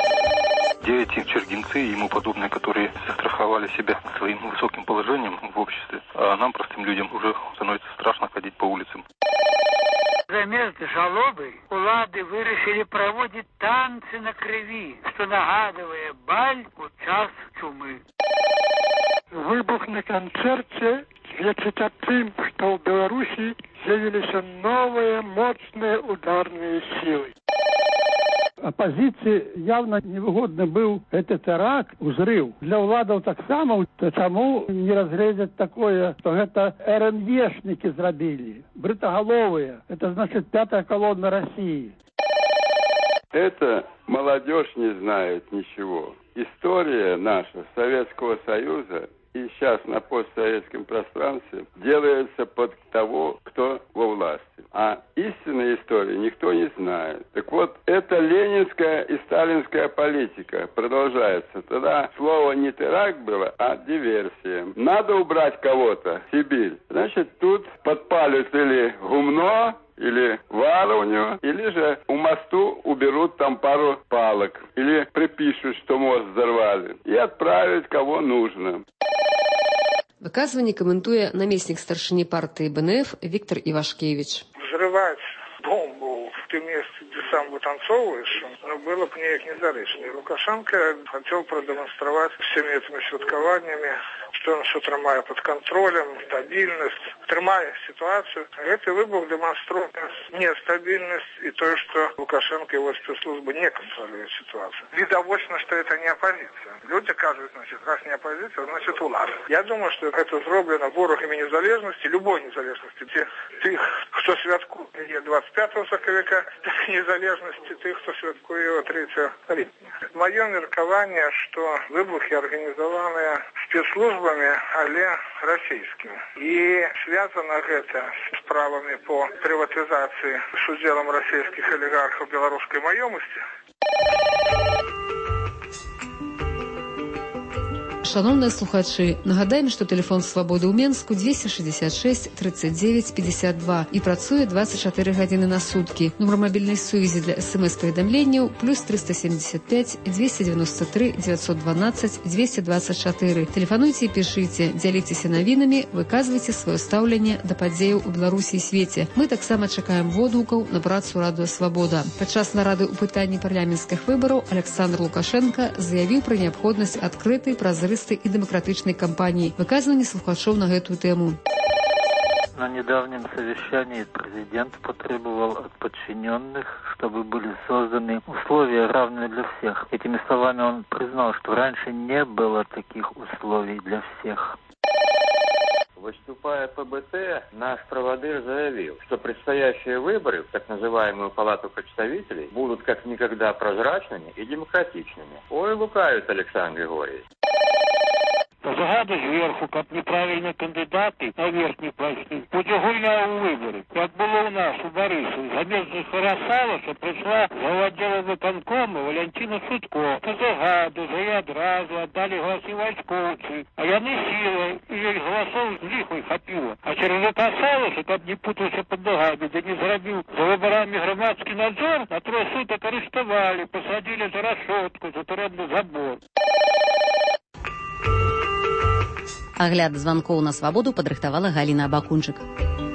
Эти чергинцы и ему подобные, которые застраховали себя своим высоким положением в обществе, а нам, простым людям, уже становится страшно ходить по улицам. Замест жалобы улады вырашили проводить танцы на крови, что нагадывая баль у час чумы. Выбух на концерте сведчит о том, что в Беларуси появились новые мощные ударные силы. Оппозиции явно невыгодно был этот теракт, взрыв. Для владов так само, почему не разрезать такое, что это РНЕшники зробили, бритоголовые. Это значит 5-я колонна России. Это молодежь не знает ничего. История наша Советского Союза и сейчас на постсоветском пространстве делается под того, кто во власти. А истинной истории никто не знает. Так вот, это ленинская и сталинская политика продолжается. Тогда слово не теракт было, а диверсия. Надо убрать кого-то, Сибирь. Значит, тут подпалят или гумно, или варовню, или же у мосту уберут там пару палок. Или припишут, что мост взорвали. И отправят кого нужно. Выказванне каментуе намеснік старшыні партыі БНФ Виктор Ивашкевич. Взрывать бомбу в том месте, где сам вытанцовываешь, было бы неяк незарычно. Лукашенко хотел продемонстрировать всеми этими святкованиями, что он все тримає под контролем, стабильность, тримає ситуацию. Этот выбух демонстрирует нестабильность и то, что Лукашенко и его спецслужбы не контролируют ситуацию. Видовочно, что это не оппозиция. Люди кажут, значит, раз не оппозиция, значит влада. Я думаю, что это зроблено ворогами незалежности, любой незалежности. Тех, кто святкує 25 соковика, незалежности, тех, кто святкує его 3 липня. Мое меркование, что выбухи организованы спецслужбами, але российскими. И связано это с правами по приватизации с уделом российских олигархов белорусской маемости. Шановныя слухачы, нагадаем, што тэлефон свабоды ў Менску 266 39 52 і працуе 24 гадзіны на суткі. Нумар мабільнай сувязі для СМС-паведамленняў плюс 375 293 912 224. Тэлефануйце і пішыце, дзяліцеся навінамі, выказвайце сваё стаўленне да падзеяў у Беларусі і свеце. Мы таксама чакаем водгукаў на працу Радыё Свабода. Падчас нарады ў пытанні парламенцкіх выбараў Александр Лукашенко заявіў пра неабходнасць адкрытай, празрыстай і дэмакратычнай кампаніі. Выказванні слухачоў на гэтую тему. На недавнем совещании президент потребовал от подчиненных, чтобы были созданы условия, равные для всех. Этими словами он признал, что раньше не было таких условий для всех. Выступая по БТ, наш проводыр заявил, что предстоящие выборы в так называемую Палату представителей будут как никогда прозрачными и демократичными. Ой, лукавит Александр Григорьевич. Загаду зверху, каб неправильные кандидаты на верхней площадке будзе гульня ў выборы. Як было у нас у Барысу, замест Харасаласа пришла глава отдела выконкома Валентина Судко. По загаду за и одразу отдали голоси войсковцы, а яны силой, и голосов лихой хапила. А через Харасаласа, каб не путался под ногами, да не зрабил за выборами громадский надзор, на 3 суток арестовали, посадили за решетку, за турэмны забор. Агляд званкоў на свабоду падрыхтавала Галіна Абакунчык.